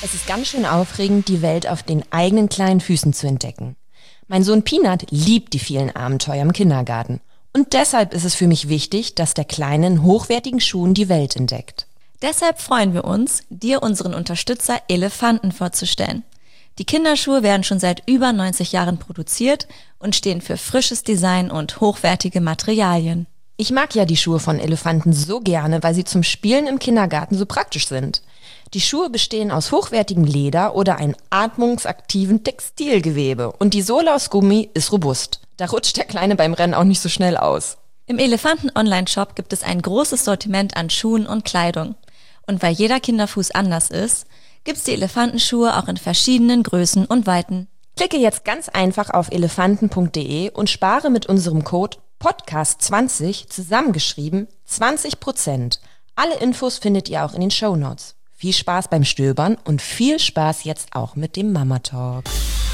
Es ist ganz schön aufregend, die Welt auf den eigenen kleinen Füßen zu entdecken. Mein Sohn Peanut liebt die vielen Abenteuer im Kindergarten. Und deshalb ist es für mich wichtig, dass der Kleine in hochwertigen Schuhen die Welt entdeckt. Deshalb freuen wir uns, dir unseren Unterstützer Elefanten vorzustellen. Die Kinderschuhe werden schon seit über 90 Jahren produziert und stehen für frisches Design und hochwertige Materialien. Ich mag ja die Schuhe von Elefanten so gerne, weil sie zum Spielen im Kindergarten so praktisch sind. Die Schuhe bestehen aus hochwertigem Leder oder einem atmungsaktiven Textilgewebe und die Sohle aus Gummi ist robust. Da rutscht der Kleine beim Rennen auch nicht so schnell aus. Im Elefanten-Online-Shop gibt es ein großes Sortiment an Schuhen und Kleidung. Und weil jeder Kinderfuß anders ist, gibt's die Elefantenschuhe auch in verschiedenen Größen und Weiten. Klicke jetzt ganz einfach auf elefanten.de und spare mit unserem Code PODCAST20 zusammengeschrieben 20%. Alle Infos findet ihr auch in den Shownotes. Viel Spaß beim Stöbern und viel Spaß jetzt auch mit dem Mama Talk.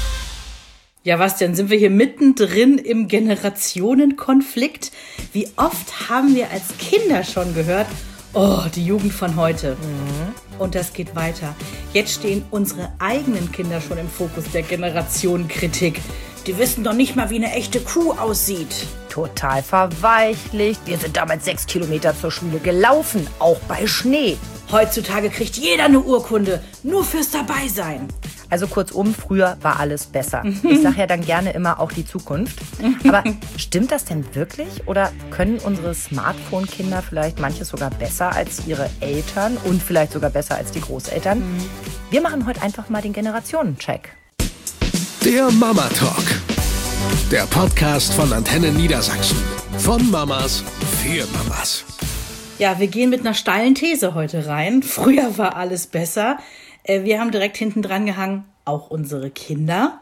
Ja, was denn? Sind wir hier mittendrin im Generationenkonflikt? Wie oft haben wir als Kinder schon gehört, oh, die Jugend von heute. Und das geht weiter. Jetzt stehen unsere eigenen Kinder schon im Fokus der Generationenkritik. Die wissen doch nicht mal, wie eine echte Kuh aussieht. Total verweichlicht. Wir sind damals 6 Kilometer zur Schule gelaufen, auch bei Schnee. Heutzutage kriegt jeder eine Urkunde, nur fürs Dabeisein. Also kurzum, früher war alles besser. Ich sage ja dann gerne immer auch die Zukunft. Aber stimmt das denn wirklich? Oder können unsere Smartphone-Kinder vielleicht manches sogar besser als ihre Eltern und vielleicht sogar besser als die Großeltern? Wir machen heute einfach mal den Generationencheck. Der Mama Talk. Der Podcast von Antenne Niedersachsen. Von Mamas für Mamas. Ja, wir gehen mit einer steilen These heute rein. Früher war alles besser. Wir haben direkt hinten dran gehangen, auch unsere Kinder.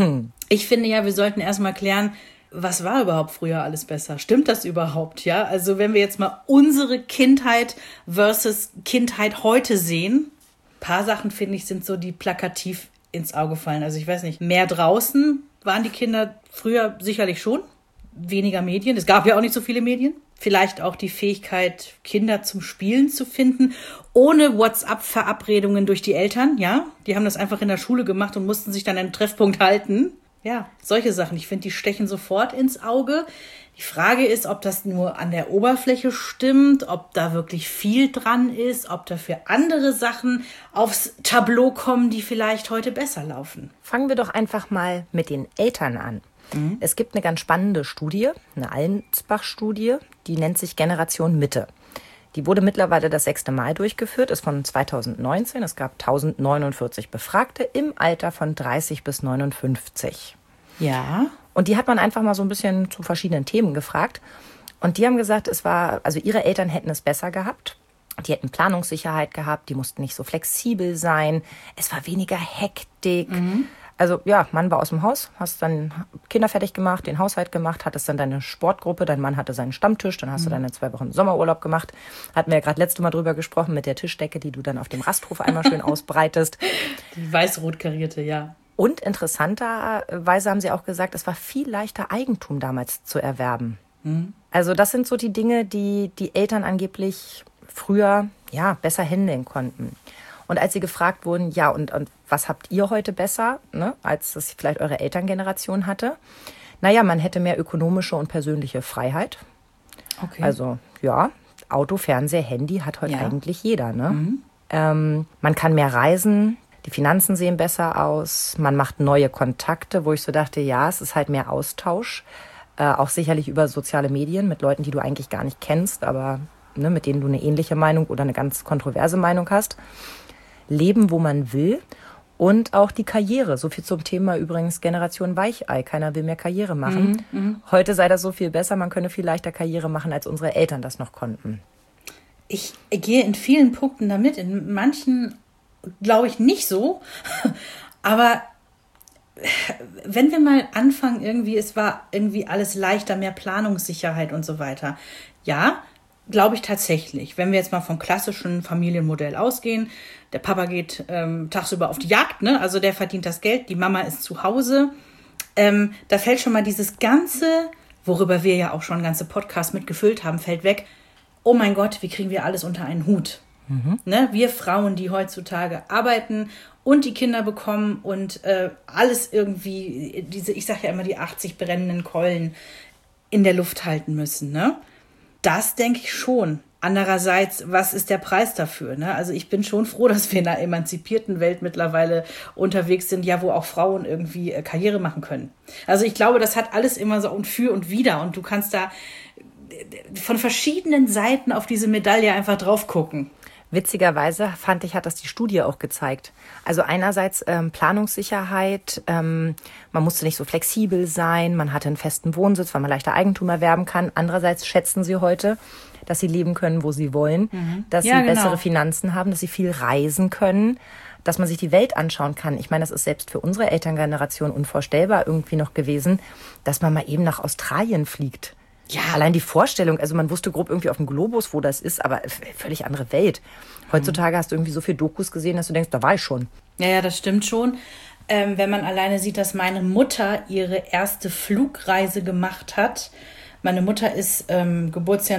Ich finde ja, wir sollten erstmal klären, was war überhaupt früher alles besser? Stimmt das überhaupt, ja? Also wenn wir jetzt mal unsere Kindheit versus Kindheit heute sehen, ein paar Sachen, finde ich, sind so, die plakativ ins Auge fallen. Also ich weiß nicht, mehr draußen waren die Kinder früher sicherlich schon. Weniger Medien. Es gab ja auch nicht so viele Medien. Vielleicht auch die Fähigkeit, Kinder zum Spielen zu finden, ohne WhatsApp-Verabredungen durch die Eltern, ja. Die haben das einfach in der Schule gemacht und mussten sich dann an einen Treffpunkt halten. Ja, solche Sachen. Ich finde, die stechen sofort ins Auge. Die Frage ist, ob das nur an der Oberfläche stimmt, ob da wirklich viel dran ist, ob dafür andere Sachen aufs Tableau kommen, die vielleicht heute besser laufen. Fangen wir doch einfach mal mit den Eltern an. Es gibt eine ganz spannende Studie, eine Allensbach-Studie, die nennt sich Generation Mitte. Die wurde mittlerweile das 6. Mal durchgeführt, ist von 2019. Es gab 1049 Befragte im Alter von 30 bis 59. Ja. Und die hat man einfach mal so ein bisschen zu verschiedenen Themen gefragt. Und die haben gesagt, also ihre Eltern hätten es besser gehabt. Die hätten Planungssicherheit gehabt, die mussten nicht so flexibel sein. Es war weniger Hektik. Also ja, Mann war aus dem Haus, hast dann Kinder fertig gemacht, den Haushalt gemacht, hattest dann deine Sportgruppe, dein Mann hatte seinen Stammtisch, dann hast du deine 2 Wochen Sommerurlaub gemacht. Hatten wir ja gerade letztes Mal drüber gesprochen mit der Tischdecke, die du dann auf dem Rasthof einmal schön ausbreitest. Die weiß-rot karierte, ja. Und interessanterweise haben sie auch gesagt, es war viel leichter, Eigentum damals zu erwerben. Also das sind so die Dinge, die die Eltern angeblich früher ja besser handeln konnten. Und als sie gefragt wurden, ja, und was habt ihr heute besser, ne, als das vielleicht eure Elterngeneration hatte? Naja, man hätte mehr ökonomische und persönliche Freiheit. Okay. Also ja, Auto, Fernseher, Handy hat heute eigentlich jeder. Ne? Man kann mehr reisen, die Finanzen sehen besser aus, man macht neue Kontakte, wo ich so dachte, ja, es ist halt mehr Austausch. Auch sicherlich über soziale Medien mit Leuten, die du eigentlich gar nicht kennst, aber ne, mit denen du eine ähnliche Meinung oder eine ganz kontroverse Meinung hast. Leben, wo man will und auch die Karriere. So viel zum Thema übrigens Generation Weichei. Keiner will mehr Karriere machen. Heute sei das so viel besser, man könne viel leichter Karriere machen, als unsere Eltern das noch konnten. Ich gehe in vielen Punkten damit, in manchen glaube ich nicht so, aber wenn wir mal anfangen, es war irgendwie alles leichter, mehr Planungssicherheit und so weiter. Ja, glaube ich tatsächlich. Wenn wir jetzt mal vom klassischen Familienmodell ausgehen, der Papa geht tagsüber auf die Jagd, ne? Also der verdient das Geld, die Mama ist zu Hause. Da fällt schon mal dieses Ganze, worüber wir ja auch schon ganze Podcasts mitgefüllt haben, fällt weg. Oh mein Gott, wie kriegen wir alles unter einen Hut? Ne? Wir Frauen, die heutzutage arbeiten und die Kinder bekommen und alles irgendwie, ich sage ja immer, die 80 brennenden Keulen in der Luft halten müssen. Ne? Das denke ich schon. Andererseits, was ist der Preis dafür? Ne? Also ich bin schon froh, dass wir in einer emanzipierten Welt mittlerweile unterwegs sind, ja, wo auch Frauen irgendwie Karriere machen können. Also ich glaube, das hat alles immer so ein Für und Wider und du kannst da von verschiedenen Seiten auf diese Medaille einfach drauf gucken. Witzigerweise fand ich, hat das die Studie auch gezeigt. Also einerseits Planungssicherheit, man musste nicht so flexibel sein, man hatte einen festen Wohnsitz, weil man leichter Eigentum erwerben kann. Andererseits schätzen sie heute, dass sie leben können, wo sie wollen, dass sie bessere Finanzen haben, dass sie viel reisen können, dass man sich die Welt anschauen kann. Ich meine, das ist selbst für unsere Elterngeneration unvorstellbar irgendwie noch gewesen, dass man mal eben nach Australien fliegt. Ja. Allein die Vorstellung, also man wusste grob irgendwie auf dem Globus, wo das ist, aber völlig andere Welt. Heutzutage hast du irgendwie so viel Dokus gesehen, dass du denkst, da war ich schon. Ja, das stimmt schon. Wenn man alleine sieht, dass meine Mutter ihre erste Flugreise gemacht hat. Meine Mutter ist Geburtsjahr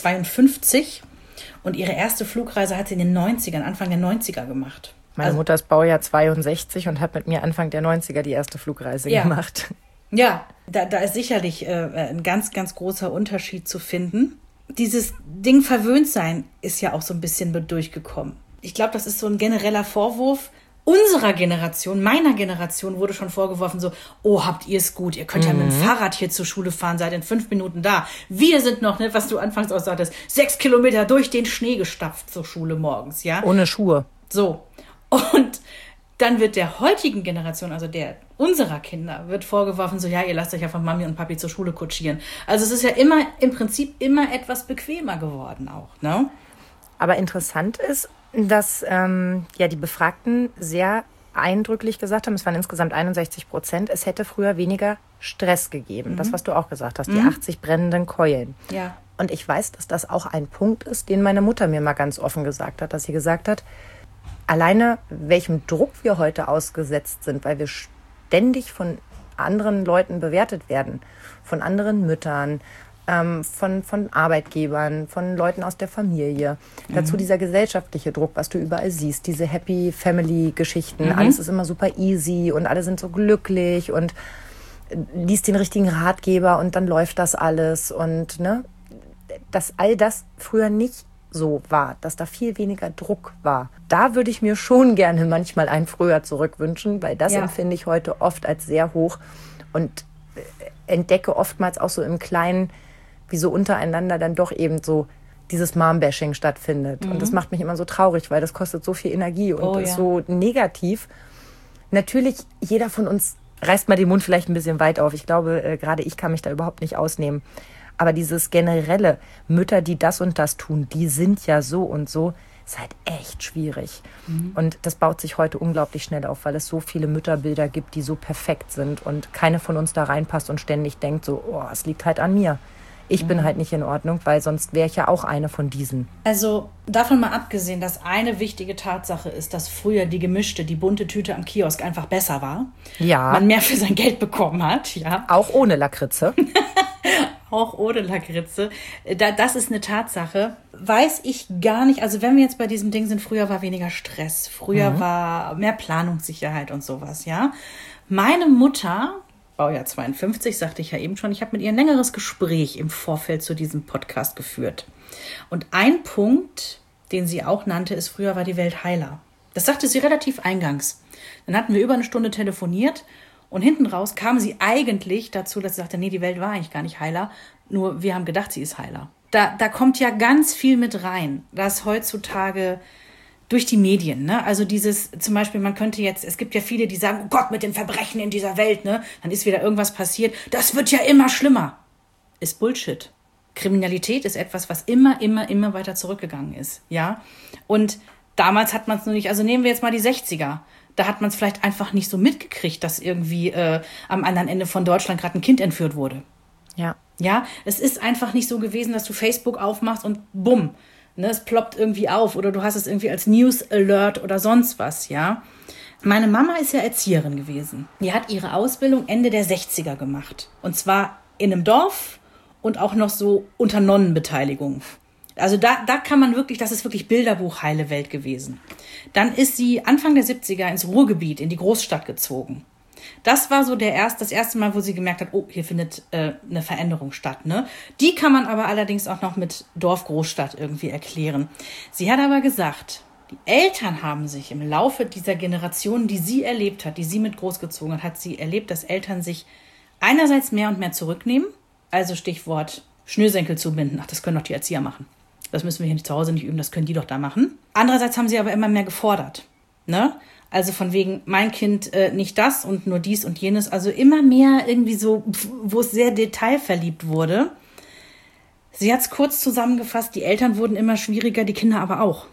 1952 und ihre erste Flugreise hat sie in den 90ern, Anfang der 90er gemacht. Meine Mutter ist Baujahr 62 und hat mit mir Anfang der 90er die erste Flugreise gemacht. Ja, da ist sicherlich ein ganz, ganz großer Unterschied zu finden. Dieses Ding verwöhnt sein ist ja auch so ein bisschen durchgekommen. Ich glaube, das ist so ein genereller Vorwurf unserer Generation, meiner Generation wurde schon vorgeworfen so, oh, habt ihr es gut, ihr könnt ja mit dem Fahrrad hier zur Schule fahren, seid in 5 Minuten da. Wir sind noch, ne, was du anfangs auch sagtest, 6 Kilometer durch den Schnee gestapft zur Schule morgens, ja. Ohne Schuhe. So. Und dann wird der heutigen Generation, also der unserer Kinder, wird vorgeworfen, so, ja, ihr lasst euch ja von Mami und Papi zur Schule kutschieren. Also es ist ja immer, im Prinzip immer etwas bequemer geworden auch, ne? Aber interessant ist, dass die Befragten sehr eindrücklich gesagt haben, es waren insgesamt 61%, es hätte früher weniger Stress gegeben. Das, was du auch gesagt hast, die 80 brennenden Keulen. Ja. Und ich weiß, dass das auch ein Punkt ist, den meine Mutter mir mal ganz offen gesagt hat, dass sie gesagt hat, alleine welchem Druck wir heute ausgesetzt sind, weil wir ständig von anderen Leuten bewertet werden, von anderen Müttern, von Arbeitgebern, von Leuten aus der Familie. Dazu dieser gesellschaftliche Druck, was du überall siehst, diese Happy Family Geschichten, alles ist immer super easy und alle sind so glücklich und liest den richtigen Ratgeber und dann läuft das alles und ne, dass all das früher nicht so war, dass da viel weniger Druck war. Da würde ich mir schon gerne manchmal ein früher zurückwünschen, weil das empfinde ich heute oft als sehr hoch und entdecke oftmals auch so im Kleinen, wie so untereinander dann doch eben so dieses Mom-Bashing stattfindet. Und das macht mich immer so traurig, weil das kostet so viel Energie und ist so negativ. Natürlich, jeder von uns reißt mal den Mund vielleicht ein bisschen weit auf. Ich glaube, gerade ich kann mich da überhaupt nicht ausnehmen. Aber dieses generelle, Mütter, die das und das tun, die sind ja so und so, ist halt echt schwierig. Und das baut sich heute unglaublich schnell auf, weil es so viele Mütterbilder gibt, die so perfekt sind und keine von uns da reinpasst und ständig denkt so, oh, es liegt halt an mir. Ich bin halt nicht in Ordnung, weil sonst wäre ich ja auch eine von diesen. Also davon mal abgesehen, dass eine wichtige Tatsache ist, dass früher die gemischte, die bunte Tüte am Kiosk einfach besser war. Ja. Man mehr für sein Geld bekommen hat, ja. Auch ohne Lakritze. Auch ohne Lakritze. Das ist eine Tatsache. Weiß ich gar nicht. Also wenn wir jetzt bei diesem Ding sind, früher war weniger Stress. Früher war mehr Planungssicherheit und sowas, ja. Meine Mutter, Baujahr 52, sagte ich ja eben schon, ich habe mit ihr ein längeres Gespräch im Vorfeld zu diesem Podcast geführt. Und ein Punkt, den sie auch nannte, ist, früher war die Welt heiler. Das sagte sie relativ eingangs. Dann hatten wir über eine Stunde telefoniert und hinten raus kam sie eigentlich dazu, dass sie sagte, nee, die Welt war eigentlich gar nicht heiler, nur wir haben gedacht, sie ist heiler. Da kommt ja ganz viel mit rein, dass heutzutage durch die Medien, ne? Also dieses, zum Beispiel, man könnte jetzt, es gibt ja viele, die sagen, oh Gott, mit den Verbrechen in dieser Welt, ne? Dann ist wieder irgendwas passiert. Das wird ja immer schlimmer. Ist Bullshit. Kriminalität ist etwas, was immer weiter zurückgegangen ist, ja? Und damals hat man es nur nicht, also nehmen wir jetzt mal die 60er. Da hat man es vielleicht einfach nicht so mitgekriegt, dass irgendwie am anderen Ende von Deutschland gerade ein Kind entführt wurde. Ja. Ja, es ist einfach nicht so gewesen, dass du Facebook aufmachst und bumm, ne, es ploppt irgendwie auf oder du hast es irgendwie als News Alert oder sonst was, ja. Meine Mama ist ja Erzieherin gewesen. Die hat ihre Ausbildung Ende der 60er gemacht. Und zwar in einem Dorf und auch noch so unter Nonnenbeteiligung. Also da kann man wirklich, das ist wirklich Bilderbuch heile Welt gewesen. Dann ist sie Anfang der 70er ins Ruhrgebiet, in die Großstadt gezogen. Das war so das erste Mal, wo sie gemerkt hat, oh, hier findet eine Veränderung statt. Ne? Die kann man aber allerdings auch noch mit Dorf-Großstadt irgendwie erklären. Sie hat aber gesagt, die Eltern haben sich im Laufe dieser Generationen, die sie erlebt hat, die sie mit großgezogen hat, hat sie erlebt, dass Eltern sich einerseits mehr und mehr zurücknehmen. Also Stichwort Schnürsenkel zubinden. Ach, das können doch die Erzieher machen. Das müssen wir hier zu Hause nicht üben, das können die doch da machen. Andererseits haben sie aber immer mehr gefordert. Ne? Also von wegen, mein Kind nicht das und nur dies und jenes. Also immer mehr irgendwie so, wo es sehr detailverliebt wurde. Sie hat es kurz zusammengefasst, die Eltern wurden immer schwieriger, die Kinder aber auch.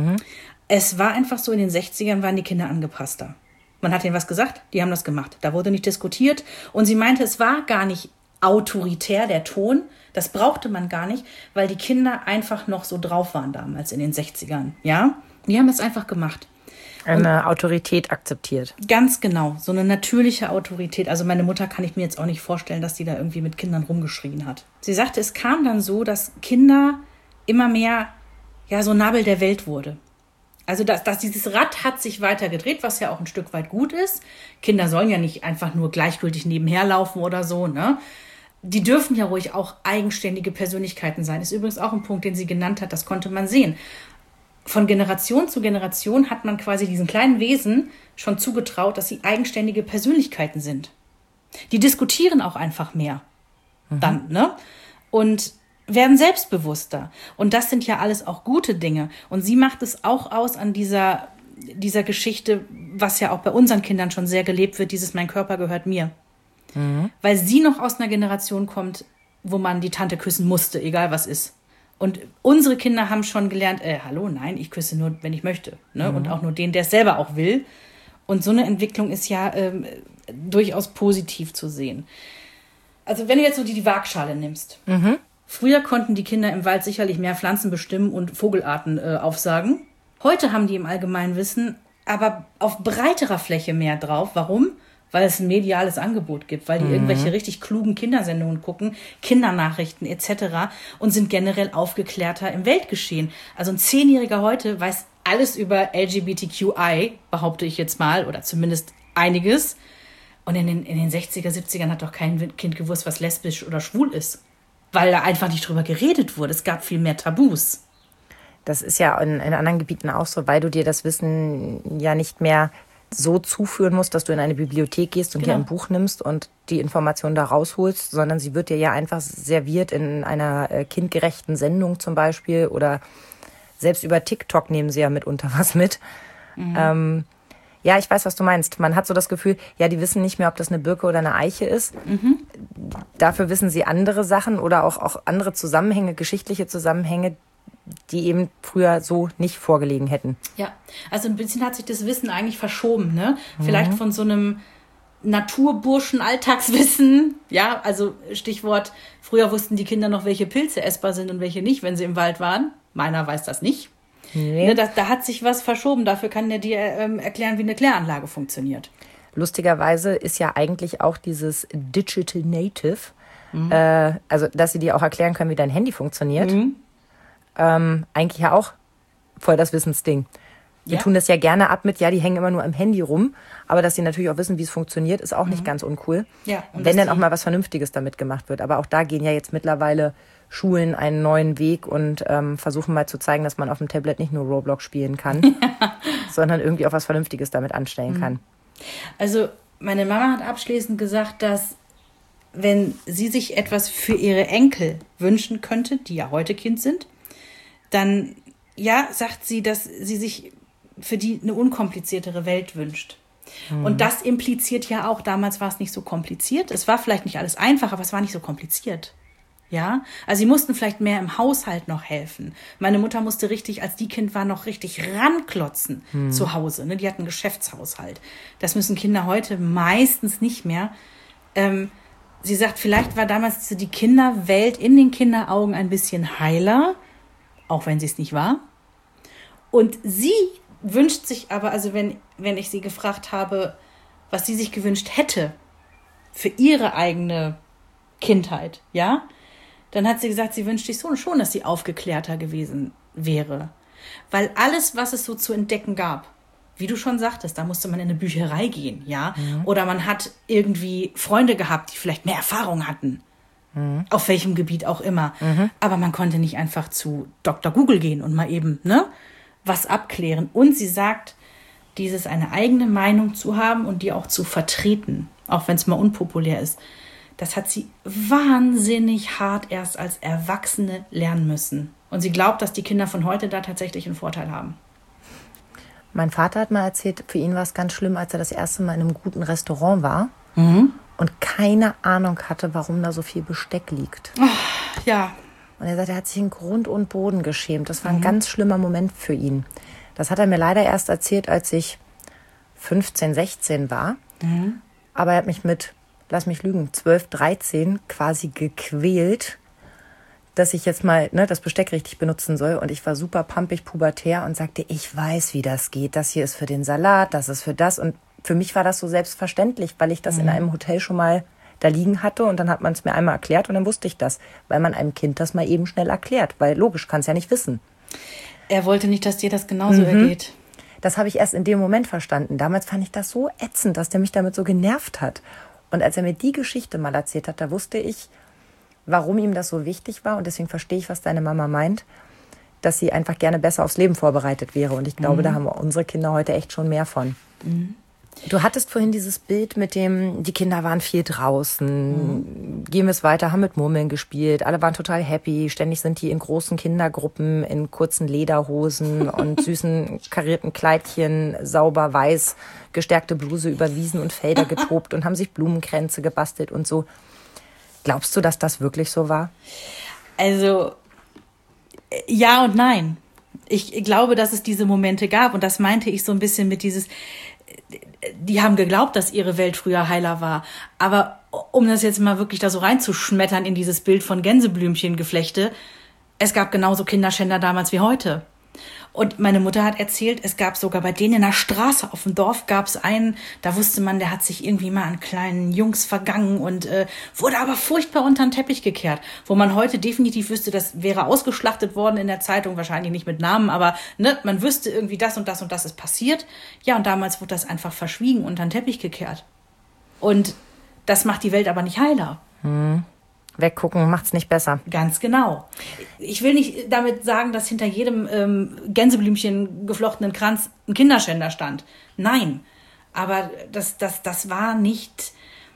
Es war einfach so, in den 60ern waren die Kinder angepasster. Man hat ihnen was gesagt, die haben das gemacht. Da wurde nicht diskutiert. Und sie meinte, es war gar nicht autoritär, der Ton. Das brauchte man gar nicht, weil die Kinder einfach noch so drauf waren damals in den 60ern. Ja? Die haben das einfach gemacht. Eine Autorität akzeptiert. Ganz genau, so eine natürliche Autorität. Also meine Mutter kann ich mir jetzt auch nicht vorstellen, dass die da irgendwie mit Kindern rumgeschrien hat. Sie sagte, es kam dann so, dass Kinder immer mehr so Nabel der Welt wurde. Also dass dieses Rad hat sich weiter gedreht, was ja auch ein Stück weit gut ist. Kinder sollen ja nicht einfach nur gleichgültig nebenher laufen oder so, ne? Die dürfen ja ruhig auch eigenständige Persönlichkeiten sein. Ist übrigens auch ein Punkt, den sie genannt hat, das konnte man sehen. Von Generation zu Generation hat man quasi diesen kleinen Wesen schon zugetraut, dass sie eigenständige Persönlichkeiten sind. Die diskutieren auch einfach mehr dann, ne? Und werden selbstbewusster. Und das sind ja alles auch gute Dinge. Und sie macht es auch aus an dieser Geschichte, was ja auch bei unseren Kindern schon sehr gelebt wird, dieses Mein Körper gehört mir. Weil sie noch aus einer Generation kommt, wo man die Tante küssen musste, egal was ist. Und unsere Kinder haben schon gelernt, hallo, nein, ich küsse nur, wenn ich möchte. Ne? Und auch nur den, der es selber auch will. Und so eine Entwicklung ist ja durchaus positiv zu sehen. Also wenn du jetzt so die Waagschale nimmst. Früher konnten die Kinder im Wald sicherlich mehr Pflanzen bestimmen und Vogelarten aufsagen. Heute haben die im Allgemeinwissen aber auf breiterer Fläche mehr drauf. Warum? Weil es ein mediales Angebot gibt, weil die irgendwelche richtig klugen Kindersendungen gucken, Kindernachrichten etc. und sind generell aufgeklärter im Weltgeschehen. Also ein 10-Jähriger heute weiß alles über LGBTQI, behaupte ich jetzt mal, oder zumindest einiges. Und in den 60er, 70ern hat doch kein Kind gewusst, was lesbisch oder schwul ist, weil da einfach nicht drüber geredet wurde. Es gab viel mehr Tabus. Das ist ja in anderen Gebieten auch so, weil du dir das Wissen ja nicht mehr so zuführen musst, dass du in eine Bibliothek gehst und dir ein Buch nimmst und die Information da rausholst, sondern sie wird dir ja einfach serviert in einer kindgerechten Sendung zum Beispiel oder selbst über TikTok nehmen sie ja mitunter was mit. Ja, ich weiß, was du meinst. Man hat so das Gefühl, ja, die wissen nicht mehr, ob das eine Birke oder eine Eiche ist. Dafür wissen sie andere Sachen oder auch andere Zusammenhänge, geschichtliche Zusammenhänge, die eben früher so nicht vorgelegen hätten. Ja, also ein bisschen hat sich das Wissen eigentlich verschoben, ne? Vielleicht von so einem Naturburschen-Alltagswissen, ja, also Stichwort, früher wussten die Kinder noch, welche Pilze essbar sind und welche nicht, wenn sie im Wald waren. Meiner weiß das nicht. Nee. Ne, da hat sich was verschoben. Dafür kann der dir erklären, wie eine Kläranlage funktioniert. Lustigerweise ist ja eigentlich auch dieses Digital Native, also dass sie dir auch erklären können, wie dein Handy funktioniert, eigentlich ja auch voll das Wissensding. Wir tun das ja gerne ab mit, die hängen immer nur am Handy rum, aber dass sie natürlich auch wissen, wie es funktioniert, ist auch nicht ganz uncool. Ja, wenn dann auch mal was Vernünftiges damit gemacht wird. Aber auch da gehen ja jetzt mittlerweile Schulen einen neuen Weg und versuchen mal zu zeigen, dass man auf dem Tablet nicht nur Roblox spielen kann, sondern irgendwie auch was Vernünftiges damit anstellen kann. Also meine Mama hat abschließend gesagt, dass wenn sie sich etwas für ihre Enkel wünschen könnte, die ja heute Kind sind, dann sagt sie, dass sie sich für die eine unkompliziertere Welt wünscht. Und das impliziert ja auch, damals war es nicht so kompliziert. Es war vielleicht nicht alles einfach, aber es war nicht so kompliziert. Ja, also sie mussten vielleicht mehr im Haushalt noch helfen. Meine Mutter musste richtig, als die Kind war, noch richtig ranklotzen zu Hause. Ne? Die hatten einen Geschäftshaushalt. Das müssen Kinder heute meistens nicht mehr. Sie sagt, vielleicht war damals die Kinderwelt in den Kinderaugen ein bisschen heiler, auch wenn sie es nicht war. Und sie wünscht sich aber, also wenn ich sie gefragt habe, was sie sich gewünscht hätte für ihre eigene Kindheit, da dann hat sie gesagt, sie wünscht sich schon, dass sie aufgeklärter gewesen wäre. Weil alles, was es so zu entdecken gab, wie du schon sagtest, da musste man in eine Bücherei gehen, ja. Oder man hat irgendwie Freunde gehabt, die vielleicht mehr Erfahrung hatten. Auf welchem Gebiet auch immer. Aber man konnte nicht einfach zu Dr. Google gehen und mal eben, was abklären. Und sie sagt, dieses eine eigene Meinung zu haben und die auch zu vertreten, auch wenn es mal unpopulär ist, das hat sie wahnsinnig hart erst als Erwachsene lernen müssen. Und sie glaubt, dass die Kinder von heute da tatsächlich einen Vorteil haben. Mein Vater hat mal erzählt, für ihn war es ganz schlimm, als er das erste Mal in einem guten Restaurant war und keine Ahnung hatte, warum da so viel Besteck liegt. Ach, ja. Und er sagt, er hat sich in Grund und Boden geschämt. Das war ein ganz schlimmer Moment für ihn. Das hat er mir leider erst erzählt, als ich 15, 16 war. Aber er hat mich mit, lass mich lügen, 12, 13 quasi gequält, dass ich jetzt mal das Besteck richtig benutzen soll. Und ich war super pampig, pubertär und sagte, ich weiß, wie das geht. Das hier ist für den Salat, das ist für das. Und für mich war das so selbstverständlich, weil ich das in einem Hotel schon mal da liegen hatte. Und dann hat man es mir einmal erklärt und dann wusste ich das. Weil man einem Kind das mal eben schnell erklärt. Weil logisch, kann es ja nicht wissen. Er wollte nicht, dass dir das genauso ergeht. Das habe ich erst in dem Moment verstanden. Damals fand ich das so ätzend, dass der mich damit so genervt hat. Und als er mir die Geschichte mal erzählt hat, da wusste ich, warum ihm das so wichtig war. Und deswegen verstehe ich, was deine Mama meint, dass sie einfach gerne besser aufs Leben vorbereitet wäre. Und ich glaube, da haben unsere Kinder heute echt schon mehr von. Du hattest vorhin dieses Bild mit dem, die Kinder waren viel draußen, gehen wir es weiter, haben mit Murmeln gespielt, alle waren total happy, ständig sind die in großen Kindergruppen, in kurzen Lederhosen und süßen karierten Kleidchen, sauber weiß, gestärkte Bluse über Wiesen und Felder getobt und haben sich Blumenkränze gebastelt und so. Glaubst du, dass das wirklich so war? Also, ja und nein. Ich glaube, dass es diese Momente gab und das meinte ich so ein bisschen mit dieses, die haben geglaubt, dass ihre Welt früher heiler war. Aber um das jetzt mal wirklich da so reinzuschmettern in dieses Bild von Gänseblümchengeflechte, es gab genauso Kinderschänder damals wie heute. Und meine Mutter hat erzählt, es gab sogar bei denen in der Straße auf dem Dorf gab es einen, da wusste man, der hat sich irgendwie mal an kleinen Jungs vergangen und wurde aber furchtbar unter den Teppich gekehrt. Wo man heute definitiv wüsste, das wäre ausgeschlachtet worden in der Zeitung, wahrscheinlich nicht mit Namen, aber man wüsste irgendwie das und das und das ist passiert. Ja, und damals wurde das einfach verschwiegen, unter den Teppich gekehrt. Und das macht die Welt aber nicht heiler. Weggucken macht's nicht besser. Ganz genau. Ich will nicht damit sagen, dass hinter jedem Gänseblümchen geflochtenen Kranz ein Kinderschänder stand. Nein. Aber das war nicht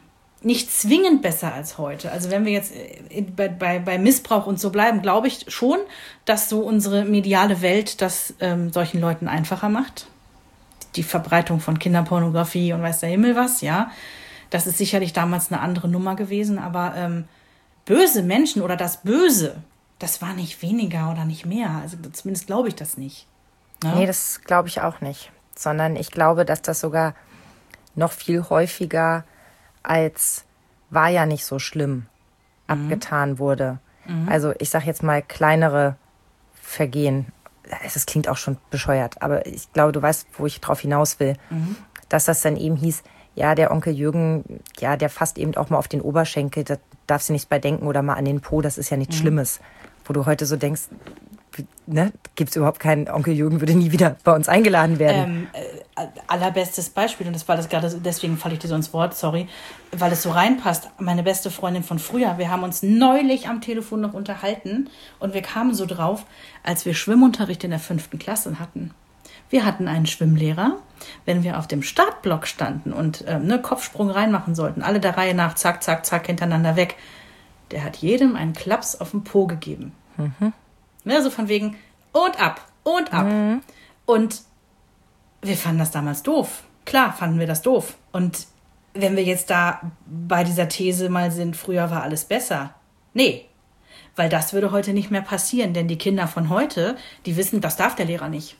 zwingend besser als heute. Also wenn wir jetzt bei Missbrauch und so bleiben, glaube ich schon, dass so unsere mediale Welt das solchen Leuten einfacher macht. Die Verbreitung von Kinderpornografie und weiß der Himmel was, ja. Das ist sicherlich damals eine andere Nummer gewesen, aber böse Menschen oder das Böse, das war nicht weniger oder nicht mehr. Also zumindest glaube ich das nicht. Ja? Nee, das glaube ich auch nicht. Sondern ich glaube, dass das sogar noch viel häufiger als war ja nicht so schlimm abgetan wurde. Also ich sage jetzt mal kleinere Vergehen. Das klingt auch schon bescheuert, aber ich glaube, du weißt, wo ich drauf hinaus will. Dass das dann eben hieß, ja, der Onkel Jürgen, ja, der fasst eben auch mal auf den Oberschenkel, da darfst du nichts bei denken oder mal an den Po, das ist ja nichts Schlimmes. Wo du heute so denkst, gibt's überhaupt keinen Onkel Jürgen, würde nie wieder bei uns eingeladen werden. Allerbestes Beispiel, und das war das gerade, deswegen falle ich dir so ins Wort, sorry, weil es so reinpasst. Meine beste Freundin von früher, wir haben uns neulich am Telefon noch unterhalten und wir kamen so drauf, als wir Schwimmunterricht in der 5. Klasse hatten. Wir hatten einen Schwimmlehrer, wenn wir auf dem Startblock standen und Kopfsprung reinmachen sollten, alle der Reihe nach, zack, zack, zack, hintereinander weg. Der hat jedem einen Klaps auf den Po gegeben. So von wegen und ab, und ab. Und wir fanden das damals doof. Klar fanden wir das doof. Und wenn wir jetzt da bei dieser These mal sind, früher war alles besser. Nee, weil das würde heute nicht mehr passieren, denn die Kinder von heute, die wissen, das darf der Lehrer nicht.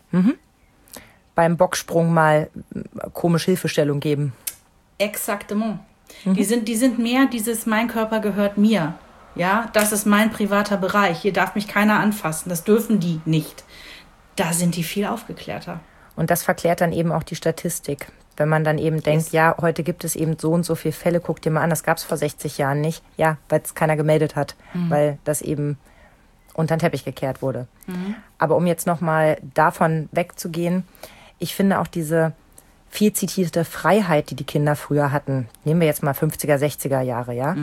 Beim Bocksprung mal komische Hilfestellung geben. Exaktement. Die sind mehr dieses, mein Körper gehört mir. Ja, das ist mein privater Bereich. Hier darf mich keiner anfassen. Das dürfen die nicht. Da sind die viel aufgeklärter. Und das verklärt dann eben auch die Statistik. Wenn man dann eben denkt, ja, heute gibt es eben so und so viele Fälle, guck dir mal an, das gab es vor 60 Jahren nicht. Ja, weil es keiner gemeldet hat, weil das eben unter den Teppich gekehrt wurde. Aber um jetzt nochmal davon wegzugehen, ich finde auch diese viel zitierte Freiheit, die die Kinder früher hatten, nehmen wir jetzt mal 50er, 60er Jahre, ja,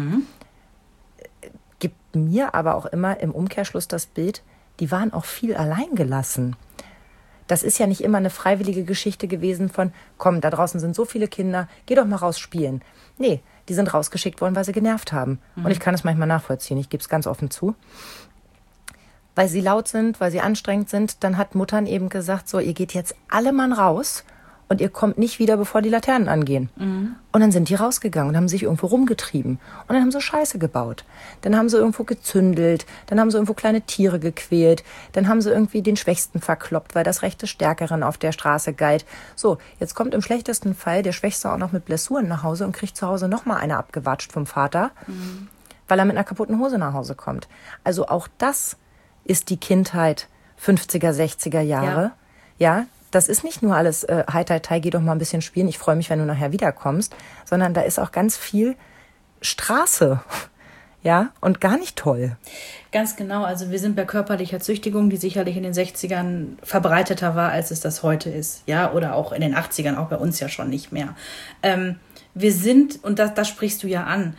gibt mir aber auch immer im Umkehrschluss das Bild, die waren auch viel allein gelassen. Das ist ja nicht immer eine freiwillige Geschichte gewesen von, komm, da draußen sind so viele Kinder, geh doch mal raus spielen. Nee, die sind rausgeschickt worden, weil sie genervt haben. Und ich kann es manchmal nachvollziehen, ich gebe es ganz offen zu. Weil sie laut sind, weil sie anstrengend sind, dann hat Muttern eben gesagt, so, ihr geht jetzt alle Mann raus und ihr kommt nicht wieder, bevor die Laternen angehen. Und dann sind die rausgegangen und haben sich irgendwo rumgetrieben. Und dann haben sie Scheiße gebaut. Dann haben sie irgendwo gezündelt. Dann haben sie irgendwo kleine Tiere gequält. Dann haben sie irgendwie den Schwächsten verkloppt, weil das Recht des Stärkeren auf der Straße galt. So, jetzt kommt im schlechtesten Fall der Schwächste auch noch mit Blessuren nach Hause und kriegt zu Hause nochmal eine abgewatscht vom Vater, weil er mit einer kaputten Hose nach Hause kommt. Also auch das ist die Kindheit 50er, 60er Jahre. Ja, das ist nicht nur alles, hi, geh doch mal ein bisschen spielen, ich freue mich, wenn du nachher wiederkommst, sondern da ist auch ganz viel Straße, ja, und gar nicht toll. Ganz genau, also wir sind bei körperlicher Züchtigung, die sicherlich in den 60ern verbreiteter war, als es das heute ist, ja, oder auch in den 80ern, auch bei uns ja schon nicht mehr. Wir sind, und das sprichst du ja an,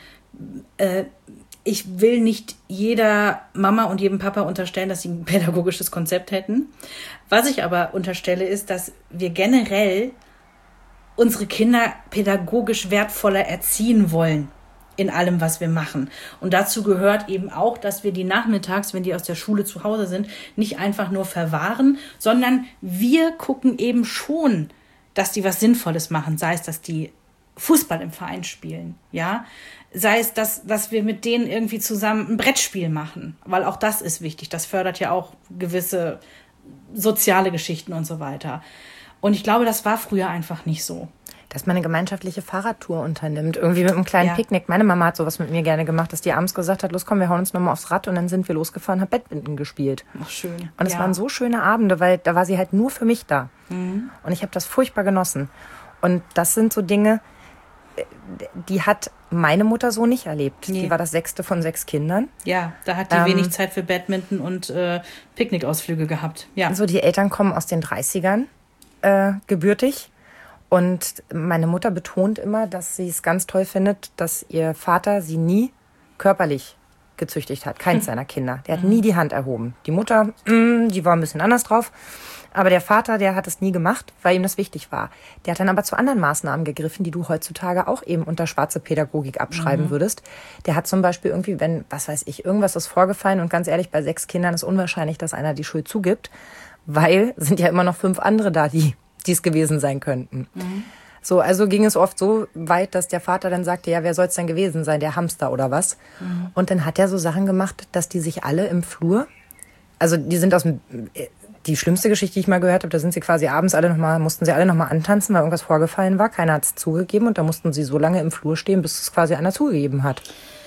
ich will nicht jeder Mama und jedem Papa unterstellen, dass sie ein pädagogisches Konzept hätten. Was ich aber unterstelle, ist, dass wir generell unsere Kinder pädagogisch wertvoller erziehen wollen in allem, was wir machen. Und dazu gehört eben auch, dass wir die nachmittags, wenn die aus der Schule zu Hause sind, nicht einfach nur verwahren, sondern wir gucken eben schon, dass die was Sinnvolles machen. Sei es, dass die Fußball im Verein spielen, ja, sei es, dass wir mit denen irgendwie zusammen ein Brettspiel machen, weil auch das ist wichtig. Das fördert ja auch gewisse soziale Geschichten und so weiter. Und ich glaube, das war früher einfach nicht so. Dass man eine gemeinschaftliche Fahrradtour unternimmt, irgendwie mit einem kleinen Picknick. Meine Mama hat sowas mit mir gerne gemacht, dass die abends gesagt hat, los komm, wir hauen uns nochmal aufs Rad, und dann sind wir losgefahren, haben Badminton gespielt. Ach, schön. Und es waren so schöne Abende, weil da war sie halt nur für mich da. Und ich habe das furchtbar genossen. Und das sind so Dinge, die hat meine Mutter so nicht erlebt. Nee. Die war das 6. von 6 Kindern. Ja, da hat die wenig Zeit für Badminton und Picknickausflüge gehabt. Ja. Also die Eltern kommen aus den 30ern gebürtig. Und meine Mutter betont immer, dass sie es ganz toll findet, dass ihr Vater sie nie körperlich gezüchtigt hat. Keins seiner Kinder. Der hat nie die Hand erhoben. Die Mutter, die war ein bisschen anders drauf. Aber der Vater, der hat es nie gemacht, weil ihm das wichtig war. Der hat dann aber zu anderen Maßnahmen gegriffen, die du heutzutage auch eben unter schwarze Pädagogik abschreiben würdest. Der hat zum Beispiel irgendwie, wenn, was weiß ich, irgendwas ist vorgefallen, und ganz ehrlich, bei 6 Kindern ist unwahrscheinlich, dass einer die Schuld zugibt, weil sind ja immer noch 5 andere da, die es gewesen sein könnten. So, also ging es oft so weit, dass der Vater dann sagte, ja, wer soll es denn gewesen sein, der Hamster oder was? Und dann hat er so Sachen gemacht, dass die sich alle im Flur, also die sind aus dem, die schlimmste Geschichte, die ich mal gehört habe, da sind sie quasi abends mussten sie alle nochmal antanzen, weil irgendwas vorgefallen war, keiner hat es zugegeben, und da mussten sie so lange im Flur stehen, bis es quasi einer zugegeben hat.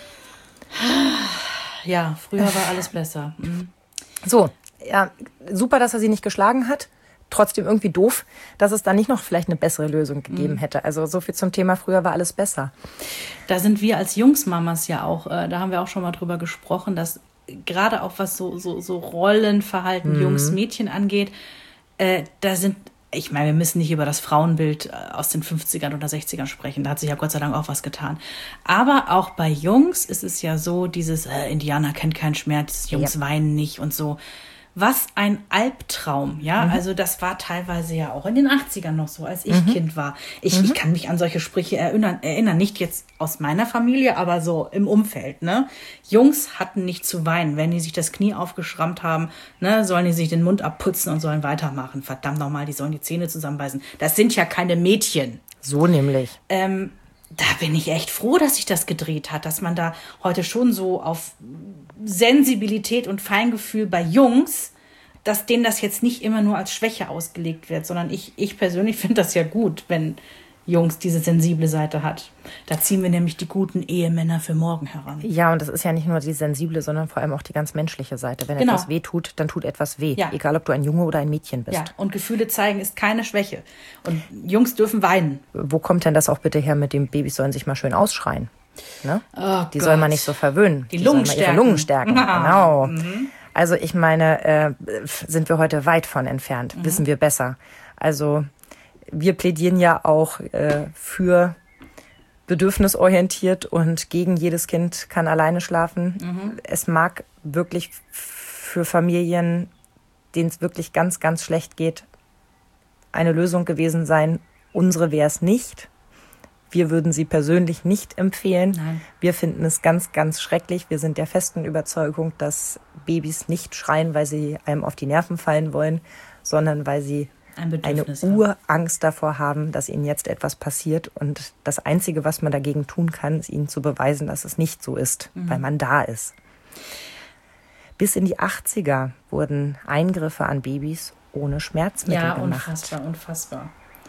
Ja, früher war alles besser. So, ja, super, dass er sie nicht geschlagen hat. Trotzdem irgendwie doof, dass es da nicht noch vielleicht eine bessere Lösung gegeben hätte. Also so viel zum Thema, früher war alles besser. Da sind wir als Jungsmamas ja auch, da haben wir auch schon mal drüber gesprochen, dass gerade auch was so Rollenverhalten Jungs, Mädchen angeht, da sind, ich meine, wir müssen nicht über das Frauenbild aus den 50ern oder 60ern sprechen, da hat sich ja Gott sei Dank auch was getan. Aber auch bei Jungs ist es ja so, dieses Indianer kennt keinen Schmerz, Jungs weinen nicht und so. Was ein Albtraum, ja. Also das war teilweise ja auch in den 80ern noch so, als ich Kind war. Ich kann mich an solche Sprüche erinnern, nicht jetzt aus meiner Familie, aber so im Umfeld, ne. Jungs hatten nicht zu weinen. Wenn die sich das Knie aufgeschrammt haben, ne, sollen die sich den Mund abputzen und sollen weitermachen. Verdammt nochmal, die sollen die Zähne zusammenbeißen. Das sind ja keine Mädchen. So nämlich. Da bin ich echt froh, dass sich das gedreht hat, dass man da heute schon so auf Sensibilität und Feingefühl bei Jungs, dass denen das jetzt nicht immer nur als Schwäche ausgelegt wird, sondern ich persönlich finde das ja gut, wenn Jungs diese sensible Seite hat. Da ziehen wir nämlich die guten Ehemänner für morgen heran. Ja, und das ist ja nicht nur die sensible, sondern vor allem auch die ganz menschliche Seite. Wenn etwas weh tut, dann tut etwas weh. Ja. Egal, ob du ein Junge oder ein Mädchen bist. Ja, und Gefühle zeigen ist keine Schwäche. Und Jungs dürfen weinen. Wo kommt denn das auch bitte her mit dem Babys sollen sich mal schön ausschreien? Ne? Oh die soll man nicht so verwöhnen. Die Lungen stärken. Ihre Lungen stärken. Genau. Also ich meine, sind wir heute weit von entfernt. Wissen wir besser. Also wir plädieren ja auch für bedürfnisorientiert und gegen jedes Kind kann alleine schlafen. Es mag wirklich für Familien, denen es wirklich ganz, ganz schlecht geht, eine Lösung gewesen sein. Unsere wäre es nicht. Wir würden sie persönlich nicht empfehlen. Nein. Wir finden es ganz, ganz schrecklich. Wir sind der festen Überzeugung, dass Babys nicht schreien, weil sie einem auf die Nerven fallen wollen, sondern weil sie eine Urangst davor haben, dass ihnen jetzt etwas passiert. Und das Einzige, was man dagegen tun kann, ist ihnen zu beweisen, dass es nicht so ist, weil man da ist. Bis in die 80er wurden Eingriffe an Babys ohne Schmerzmittel gemacht. Ja, unfassbar.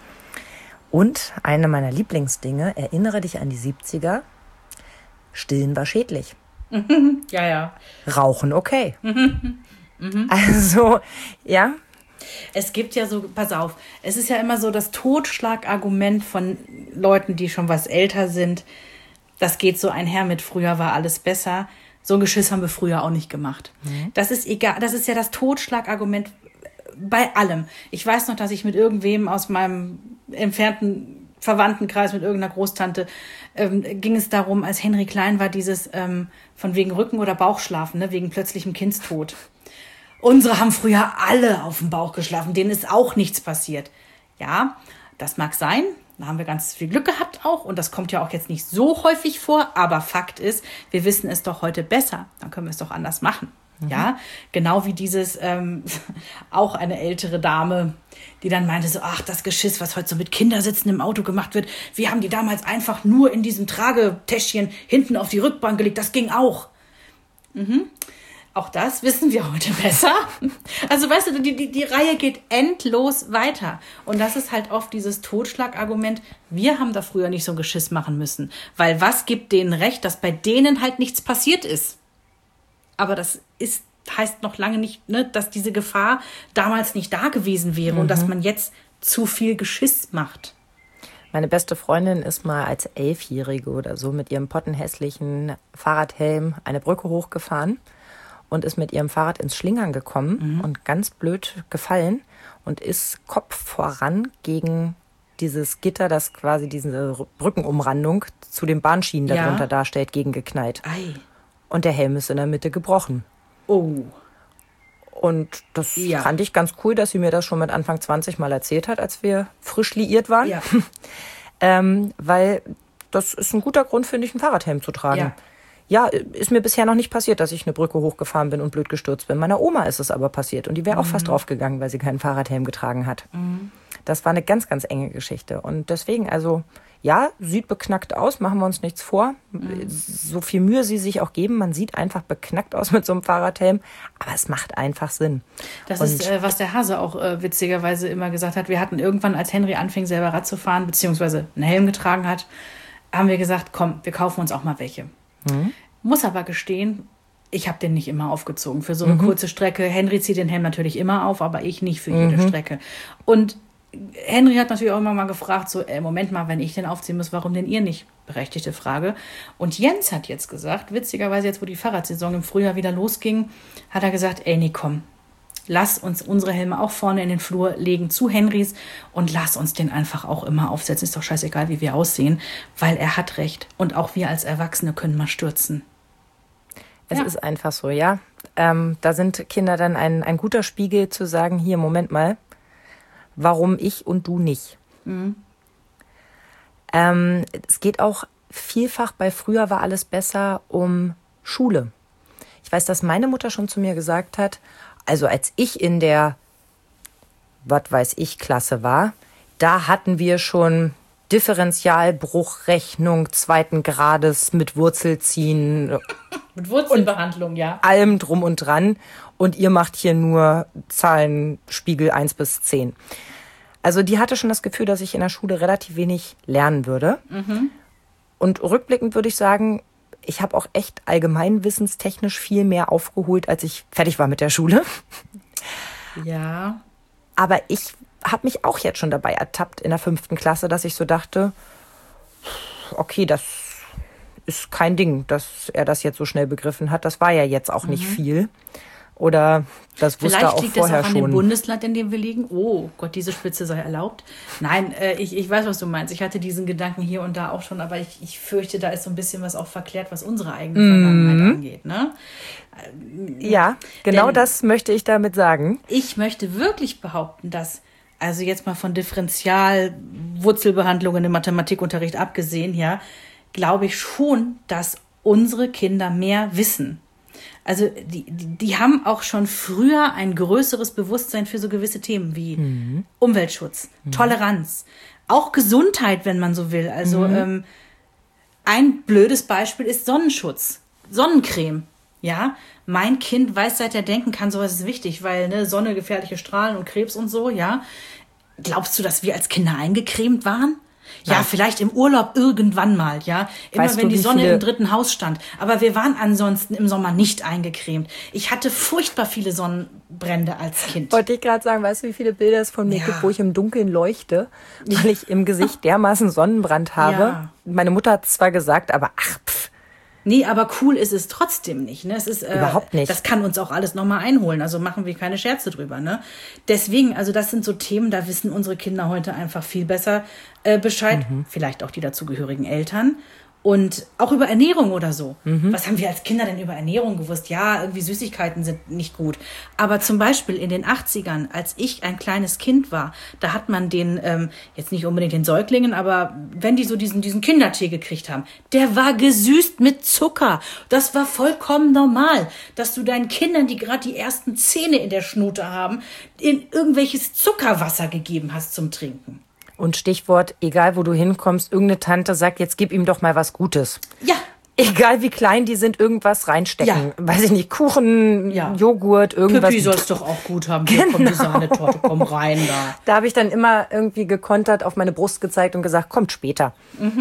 Und eine meiner Lieblingsdinge, erinnere dich an die 70er, Stillen war schädlich. Ja. Rauchen okay. Also, ja. Es gibt ja so, pass auf, es ist ja immer so das Totschlagargument von Leuten, die schon was älter sind. Das geht so einher mit früher war alles besser. So ein Geschiss haben wir früher auch nicht gemacht. Das ist egal, das ist ja das Totschlagargument bei allem. Ich weiß noch, dass ich mit irgendwem aus meinem entfernten Verwandtenkreis, mit irgendeiner Großtante, ging es darum, als Henry klein war, dieses von wegen Rücken- oder Bauchschlafen, ne, wegen plötzlichem Kindstod. Unsere haben früher alle auf dem Bauch geschlafen, denen ist auch nichts passiert. Ja, das mag sein, da haben wir ganz viel Glück gehabt auch und das kommt ja auch jetzt nicht so häufig vor, aber Fakt ist, wir wissen es doch heute besser, dann können wir es doch anders machen. Ja, genau wie dieses, auch eine ältere Dame, die dann meinte so, ach, das Geschiss, was heute so mit Kindersitzen im Auto gemacht wird, wir haben die damals einfach nur in diesem Tragetäschchen hinten auf die Rückbank gelegt, das ging auch. Auch das wissen wir heute besser. Also weißt du, die Reihe geht endlos weiter. Und das ist halt oft dieses Totschlagargument, wir haben da früher nicht so ein Geschiss machen müssen. Weil was gibt denen recht, dass bei denen halt nichts passiert ist? Aber das heißt noch lange nicht, ne, dass diese Gefahr damals nicht da gewesen wäre und dass man jetzt zu viel Geschiss macht. Meine beste Freundin ist mal als 11-Jährige oder so mit ihrem pottenhässlichen Fahrradhelm eine Brücke hochgefahren und ist mit ihrem Fahrrad ins Schlingern gekommen und ganz blöd gefallen und ist Kopf voran gegen dieses Gitter, das quasi diese Brückenumrandung zu den Bahnschienen darunter darstellt, gegengeknallt. Ei. Und der Helm ist in der Mitte gebrochen. Oh. Und das fand ich ganz cool, dass sie mir das schon mit Anfang 20 mal erzählt hat, als wir frisch liiert waren. Ja. Weil das ist ein guter Grund, finde ich, einen Fahrradhelm zu tragen. Ja, ist mir bisher noch nicht passiert, dass ich eine Brücke hochgefahren bin und blöd gestürzt bin. Meiner Oma ist es aber passiert und die wäre auch fast draufgegangen, weil sie keinen Fahrradhelm getragen hat. Das war eine ganz, ganz enge Geschichte. Und deswegen, also ja, sieht beknackt aus, machen wir uns nichts vor. So viel Mühe sie sich auch geben, man sieht einfach beknackt aus mit so einem Fahrradhelm, aber es macht einfach Sinn. Das ist, was der Hase auch witzigerweise immer gesagt hat. Wir hatten irgendwann, als Henry anfing, selber Rad zu fahren, beziehungsweise einen Helm getragen hat, haben wir gesagt, komm, wir kaufen uns auch mal welche. Muss aber gestehen, ich habe den nicht immer aufgezogen. Für so eine kurze Strecke. Henry zieht den Helm natürlich immer auf, aber ich nicht für jede Strecke. Und Henry hat natürlich auch immer mal gefragt, so, Moment mal, wenn ich den aufziehen muss, warum denn ihr nicht? Berechtigte Frage. Und Jens hat jetzt gesagt, witzigerweise jetzt, wo die Fahrradsaison im Frühjahr wieder losging, hat er gesagt, nee, komm, lass uns unsere Helme auch vorne in den Flur legen zu Henrys und lass uns den einfach auch immer aufsetzen. Ist doch scheißegal, wie wir aussehen, weil er hat recht. Und auch wir als Erwachsene können mal stürzen. Es ist einfach so, ja. Da sind Kinder dann ein guter Spiegel zu sagen, hier, Moment mal, warum ich und du nicht. Es geht auch vielfach bei früher war alles besser um Schule. Ich weiß, dass meine Mutter schon zu mir gesagt hat, also als ich in der, was weiß ich, Klasse war, da hatten wir schon Differentialbruchrechnung 2. Grades mit Wurzelziehen. Mit Wurzelbehandlung, ja. Allem drum und dran. Und ihr macht hier nur Zahlenspiegel 1 bis 10. Also die hatte schon das Gefühl, dass ich in der Schule relativ wenig lernen würde. Und rückblickend würde ich sagen, ich habe auch echt allgemeinwissenstechnisch viel mehr aufgeholt, als ich fertig war mit der Schule. Ja. Aber ich habe mich auch jetzt schon dabei ertappt in der 5. Klasse, dass ich so dachte, okay, das ist kein Ding, dass er das jetzt so schnell begriffen hat. Das war ja jetzt auch nicht viel. Oder das wusste er auch vorher schon. Vielleicht liegt das auch an dem Bundesland, in dem wir liegen. Oh Gott, diese Spitze sei erlaubt. Nein, ich weiß, was du meinst. Ich hatte diesen Gedanken hier und da auch schon, aber ich fürchte, da ist so ein bisschen was auch verklärt, was unsere eigene Vergangenheit angeht. Ne? Ja, genau das möchte ich damit sagen. Ich möchte wirklich behaupten, dass, also jetzt mal von Differentialwurzelbehandlungen im Mathematikunterricht abgesehen, ja, glaube ich schon, dass unsere Kinder mehr wissen. Also die haben auch schon früher ein größeres Bewusstsein für so gewisse Themen wie Umweltschutz, Toleranz, auch Gesundheit, wenn man so will. Also ein blödes Beispiel ist Sonnenschutz, Sonnencreme. Ja, mein Kind weiß, seit er denken kann, sowas ist wichtig, weil ne, Sonne, gefährliche Strahlen und Krebs und so, ja. Glaubst du, dass wir als Kinder eingecremt waren? Ja, vielleicht im Urlaub irgendwann mal, ja. Immer Weißt wenn du, die Sonne viele im 3. Haus stand. Aber wir waren ansonsten im Sommer nicht eingecremt. Ich hatte furchtbar viele Sonnenbrände als Kind. Wollte ich gerade sagen, weißt du, wie viele Bilder es von mir gibt, wo ich im Dunkeln leuchte, weil ich im Gesicht dermaßen Sonnenbrand habe. Ja. Meine Mutter hat es zwar gesagt, aber Nee, aber cool ist es trotzdem nicht. Ne? Es ist, Überhaupt nicht. Das kann uns auch alles nochmal einholen. Also machen wir keine Scherze drüber. Ne? Deswegen, also das sind so Themen, da wissen unsere Kinder heute einfach viel besser Bescheid. Vielleicht auch die dazugehörigen Eltern. Und auch über Ernährung oder so. Was haben wir als Kinder denn über Ernährung gewusst? Ja, irgendwie Süßigkeiten sind nicht gut. Aber zum Beispiel in den 80ern, als ich ein kleines Kind war, da hat man den, jetzt nicht unbedingt den Säuglingen, aber wenn die so diesen Kindertee gekriegt haben, der war gesüßt mit Zucker. Das war vollkommen normal, dass du deinen Kindern, die gerade die ersten Zähne in der Schnute haben, in irgendwelches Zuckerwasser gegeben hast zum Trinken. Und Stichwort, egal wo du hinkommst, irgendeine Tante sagt, jetzt gib ihm doch mal was Gutes. Ja. Egal wie klein die sind, irgendwas reinstecken. Ja. Weiß ich nicht, Kuchen, Joghurt, irgendwas. Pippi soll's doch auch gut haben. Hier kommt die Sahnetorte, komm rein da. Da habe ich dann immer irgendwie gekontert, auf meine Brust gezeigt und gesagt, kommt später.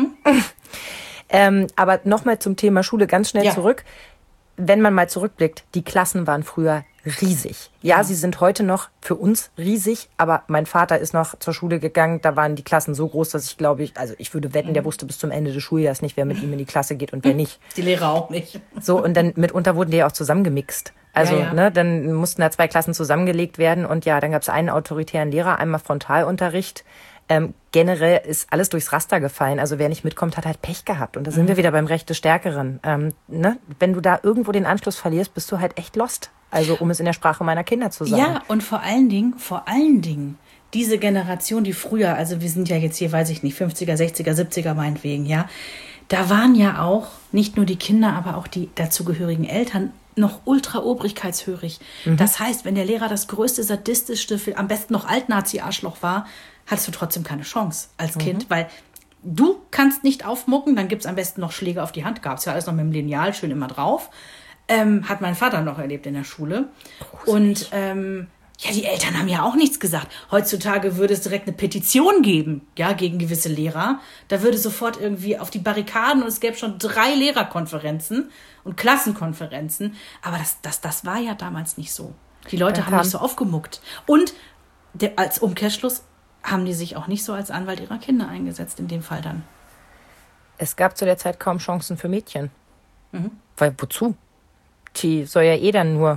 Aber nochmal zum Thema Schule ganz schnell zurück. Wenn man mal zurückblickt, die Klassen waren früher riesig. Ja, sie sind heute noch für uns riesig, aber mein Vater ist noch zur Schule gegangen, da waren die Klassen so groß, dass ich würde wetten, der wusste bis zum Ende des Schuljahres nicht, wer mit ihm in die Klasse geht und wer nicht. Die Lehrer auch nicht. So, und dann mitunter wurden die ja auch zusammengemixt. Also, ne, dann mussten da 2 Klassen zusammengelegt werden und ja, dann gab es einen autoritären Lehrer, einmal Frontalunterricht. Generell ist alles durchs Raster gefallen. Also wer nicht mitkommt, hat halt Pech gehabt. Und da sind wir wieder beim Recht des Stärkeren. Ne? Wenn du da irgendwo den Anschluss verlierst, bist du halt echt lost. Also um es in der Sprache meiner Kinder zu sagen. Ja, und vor allen Dingen, diese Generation, die früher, also wir sind ja jetzt hier, weiß ich nicht, 50er, 60er, 70er meinetwegen, ja. Da waren ja auch nicht nur die Kinder, aber auch die dazugehörigen Eltern noch ultra obrigkeitshörig. Das heißt, wenn der Lehrer das größte, sadistischste, am besten noch Altnazi-Arschloch war, hattest du trotzdem keine Chance als Kind, weil du kannst nicht aufmucken, dann gibt's am besten noch Schläge auf die Hand. Gab's ja alles noch mit dem Lineal schön immer drauf. Hat mein Vater noch erlebt in der Schule. Und die Eltern haben ja auch nichts gesagt. Heutzutage würde es direkt eine Petition geben, ja, gegen gewisse Lehrer. Da würde sofort irgendwie auf die Barrikaden und es gäbe schon 3 Lehrerkonferenzen und Klassenkonferenzen. Aber das war ja damals nicht so. Die Leute haben nicht so aufgemuckt. Und als Umkehrschluss haben die sich auch nicht so als Anwalt ihrer Kinder eingesetzt, in dem Fall dann. Es gab zu der Zeit kaum Chancen für Mädchen. Weil wozu? Die soll ja dann nur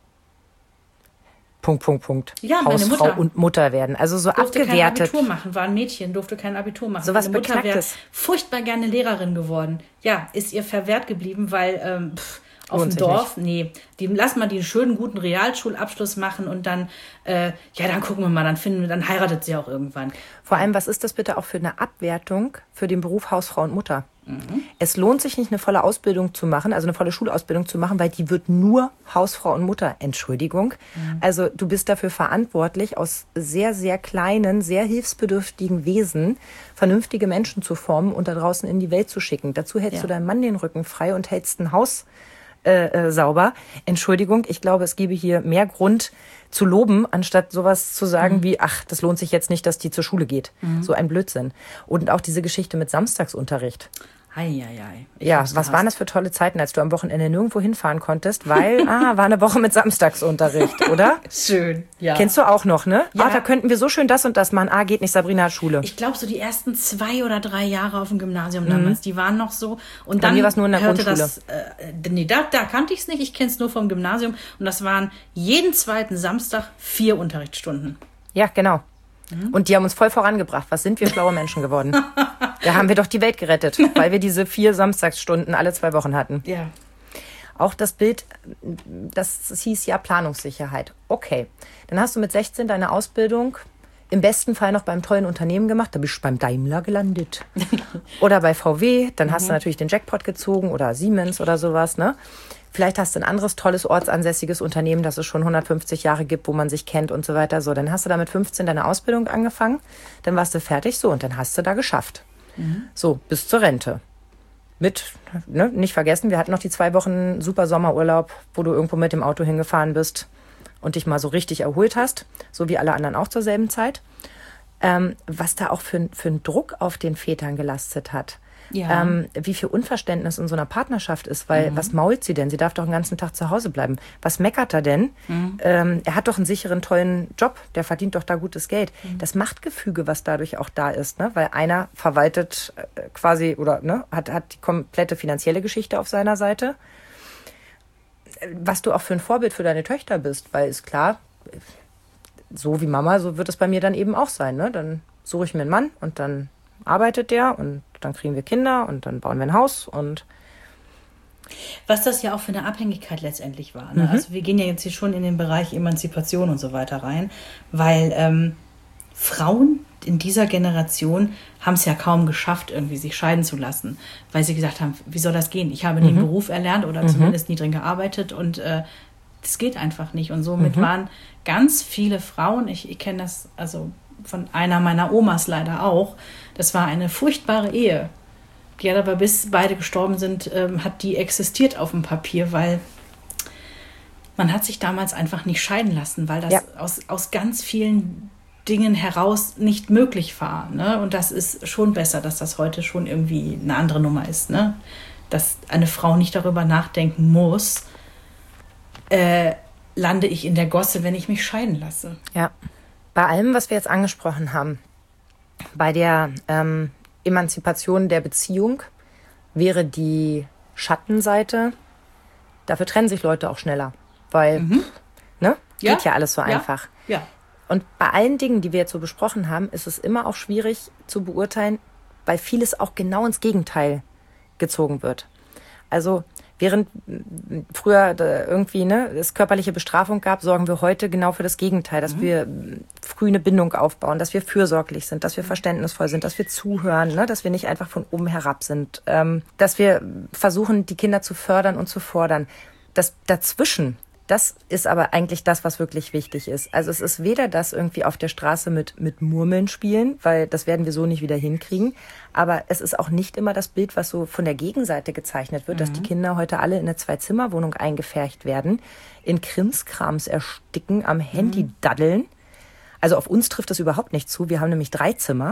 Ja, Hausfrau meine Mutter und Mutter werden. Also so durfte abgewertet. Kein Abitur machen, war ein Mädchen, durfte kein Abitur machen. So was meine Mutter wäre Beknacktes. furchtbar gerne Lehrerin geworden. Ja, ist ihr verwehrt geblieben, weil auf dem Dorf, lass mal die einen schönen, guten Realschulabschluss machen und dann, dann gucken wir mal, dann heiratet sie auch irgendwann. Vor allem, was ist das bitte auch für eine Abwertung für den Beruf Hausfrau und Mutter? Es lohnt sich nicht, eine volle Ausbildung zu machen, also eine volle Schulausbildung zu machen, weil die wird nur Hausfrau und Mutter. Entschuldigung. Also du bist dafür verantwortlich, aus sehr, sehr kleinen, sehr hilfsbedürftigen Wesen vernünftige Menschen zu formen und da draußen in die Welt zu schicken. Dazu hältst du deinem Mann den Rücken frei und hältst ein Haus sauber. Entschuldigung, ich glaube, es gäbe hier mehr Grund zu loben, anstatt sowas zu sagen wie, ach, das lohnt sich jetzt nicht, dass die zur Schule geht. So ein Blödsinn. Und auch diese Geschichte mit Samstagsunterricht. Eieiei. Ja, was waren das für tolle Zeiten, als du am Wochenende nirgendwo hinfahren konntest, weil, war eine Woche mit Samstagsunterricht, oder? Schön, ja. Kennst du auch noch, ne? Ja. Da könnten wir so schön das und das machen. Geht nicht, Sabrina hat Schule. Ich glaube, so die ersten 2 oder 3 Jahre auf dem Gymnasium damals, die waren noch so. Und Bei dann mir war's nur in der hörte Grundschule. Da kannte ich es nicht, ich kenne es nur vom Gymnasium. Und das waren jeden zweiten Samstag 4 Unterrichtsstunden. Ja, genau. Und die haben uns voll vorangebracht. Was sind wir schlaue Menschen geworden? Da haben wir doch die Welt gerettet, weil wir diese 4 Samstagsstunden alle 2 Wochen hatten. Ja. Auch das Bild, das hieß ja Planungssicherheit. Okay, dann hast du mit 16 deine Ausbildung im besten Fall noch beim tollen Unternehmen gemacht. Da bist du beim Daimler gelandet. Oder bei VW. Dann hast du natürlich den Jackpot gezogen oder Siemens oder sowas, ne? Vielleicht hast du ein anderes tolles ortsansässiges Unternehmen, das es schon 150 Jahre gibt, wo man sich kennt und so weiter. So, dann hast du da mit 15 deine Ausbildung angefangen, dann warst du fertig, so, und dann hast du da geschafft. So, bis zur Rente. Nicht vergessen, wir hatten noch die 2 Wochen super Sommerurlaub, wo du irgendwo mit dem Auto hingefahren bist und dich mal so richtig erholt hast, so wie alle anderen auch zur selben Zeit. Was da auch für einen Druck auf den Vätern gelastet hat. Ja. Wie viel Unverständnis in so einer Partnerschaft ist, weil was mault sie denn? Sie darf doch den ganzen Tag zu Hause bleiben. Was meckert er denn? Er hat doch einen sicheren, tollen Job, der verdient doch da gutes Geld. Das Machtgefüge, was dadurch auch da ist, ne? Weil einer verwaltet quasi oder ne, hat die komplette finanzielle Geschichte auf seiner Seite. Was du auch für ein Vorbild für deine Töchter bist, weil ist klar, so wie Mama, so wird es bei mir dann eben auch sein. Ne? Dann suche ich mir einen Mann und dann arbeitet der und dann kriegen wir Kinder und dann bauen wir ein Haus und was das ja auch für eine Abhängigkeit letztendlich war. Ne? Also wir gehen ja jetzt hier schon in den Bereich Emanzipation und so weiter rein, weil Frauen in dieser Generation haben es ja kaum geschafft, irgendwie sich scheiden zu lassen, weil sie gesagt haben, wie soll das gehen? Ich habe nie einen Beruf erlernt oder zumindest nie drin gearbeitet und das geht einfach nicht. Und somit waren ganz viele Frauen, ich kenne das also von einer meiner Omas leider auch, das war eine furchtbare Ehe. Die hat aber bis beide gestorben sind, hat die existiert auf dem Papier, weil man hat sich damals einfach nicht scheiden lassen, weil das aus ganz vielen Dingen heraus nicht möglich war. Ne? Und das ist schon besser, dass das heute schon irgendwie eine andere Nummer ist. Ne? Dass eine Frau nicht darüber nachdenken muss, lande ich in der Gosse, wenn ich mich scheiden lasse. ja. Bei allem, was wir jetzt angesprochen haben, bei der Emanzipation der Beziehung wäre die Schattenseite, dafür trennen sich Leute auch schneller, weil, geht ja alles so einfach. Ja. Und bei allen Dingen, die wir jetzt so besprochen haben, ist es immer auch schwierig zu beurteilen, weil vieles auch genau ins Gegenteil gezogen wird. Also während früher irgendwie es körperliche Bestrafung gab, sorgen wir heute genau für das Gegenteil, dass wir früh eine Bindung aufbauen, dass wir fürsorglich sind, dass wir verständnisvoll sind, dass wir zuhören, dass wir nicht einfach von oben herab sind, dass wir versuchen, die Kinder zu fördern und zu fordern. Das dazwischen, das ist aber eigentlich das, was wirklich wichtig ist. Also es ist weder das irgendwie auf der Straße mit Murmeln spielen, weil das werden wir so nicht wieder hinkriegen. Aber es ist auch nicht immer das Bild, was so von der Gegenseite gezeichnet wird, dass die Kinder heute alle in eine 2-Zimmer-Wohnung eingepfercht werden, in Krimskrams ersticken, am Handy daddeln. Also auf uns trifft das überhaupt nicht zu. Wir haben nämlich 3 Zimmer.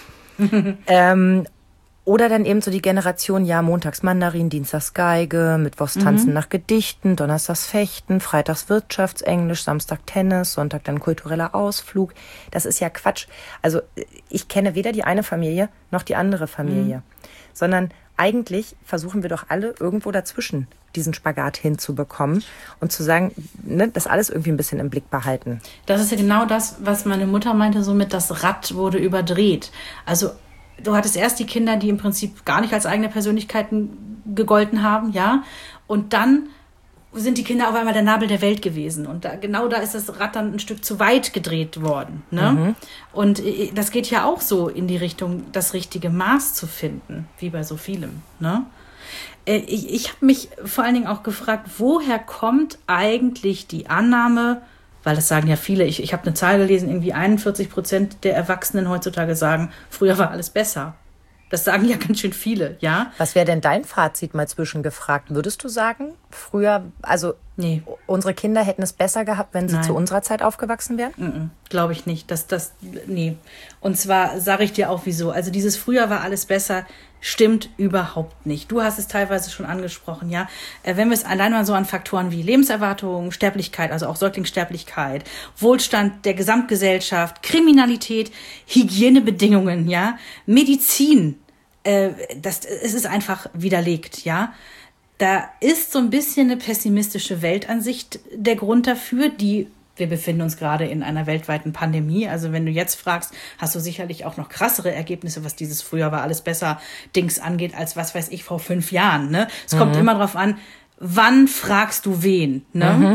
Oder dann eben so die Generation, montags Mandarin, dienstags Geige, mittwochs Tanzen nach Gedichten, donnerstags Fechten, freitags Wirtschaftsenglisch, Samstag Tennis, Sonntag dann kultureller Ausflug. Das ist ja Quatsch. Also ich kenne weder die eine Familie noch die andere Familie, sondern eigentlich versuchen wir doch alle irgendwo dazwischen diesen Spagat hinzubekommen und zu sagen, das alles irgendwie ein bisschen im Blick behalten. Das ist ja genau das, was meine Mutter meinte, so mit das Rad wurde überdreht. Also du hattest erst die Kinder, die im Prinzip gar nicht als eigene Persönlichkeiten gegolten haben, ja. Und dann sind die Kinder auf einmal der Nabel der Welt gewesen. Und genau da ist das Rad dann ein Stück zu weit gedreht worden. Ne? Und das geht ja auch so in die Richtung, das richtige Maß zu finden, wie bei so vielem. Ne? Ich habe mich vor allen Dingen auch gefragt, woher kommt eigentlich die Annahme, weil das sagen ja viele, ich habe eine Zahl gelesen, irgendwie 41% der Erwachsenen heutzutage sagen, früher war alles besser. Das sagen ja ganz schön viele, ja. Was wäre denn dein Fazit mal zwischengefragt? Würdest du sagen, früher, also unsere Kinder hätten es besser gehabt, wenn sie zu unserer Zeit aufgewachsen wären? Glaube ich nicht. Nee. Und zwar sage ich dir auch wieso. Also dieses früher war alles besser, stimmt überhaupt nicht. Du hast es teilweise schon angesprochen, ja. Wenn wir es allein mal so an Faktoren wie Lebenserwartung, Sterblichkeit, also auch Säuglingssterblichkeit, Wohlstand der Gesamtgesellschaft, Kriminalität, Hygienebedingungen, ja, Medizin, es ist einfach widerlegt, ja. Da ist so ein bisschen eine pessimistische Weltansicht der Grund dafür, wir befinden uns gerade in einer weltweiten Pandemie. Also wenn du jetzt fragst, hast du sicherlich auch noch krassere Ergebnisse, was dieses früher war alles besser Dings angeht, als was weiß ich vor 5 Jahren. Ne? Es kommt immer drauf an, wann fragst du wen. Ne?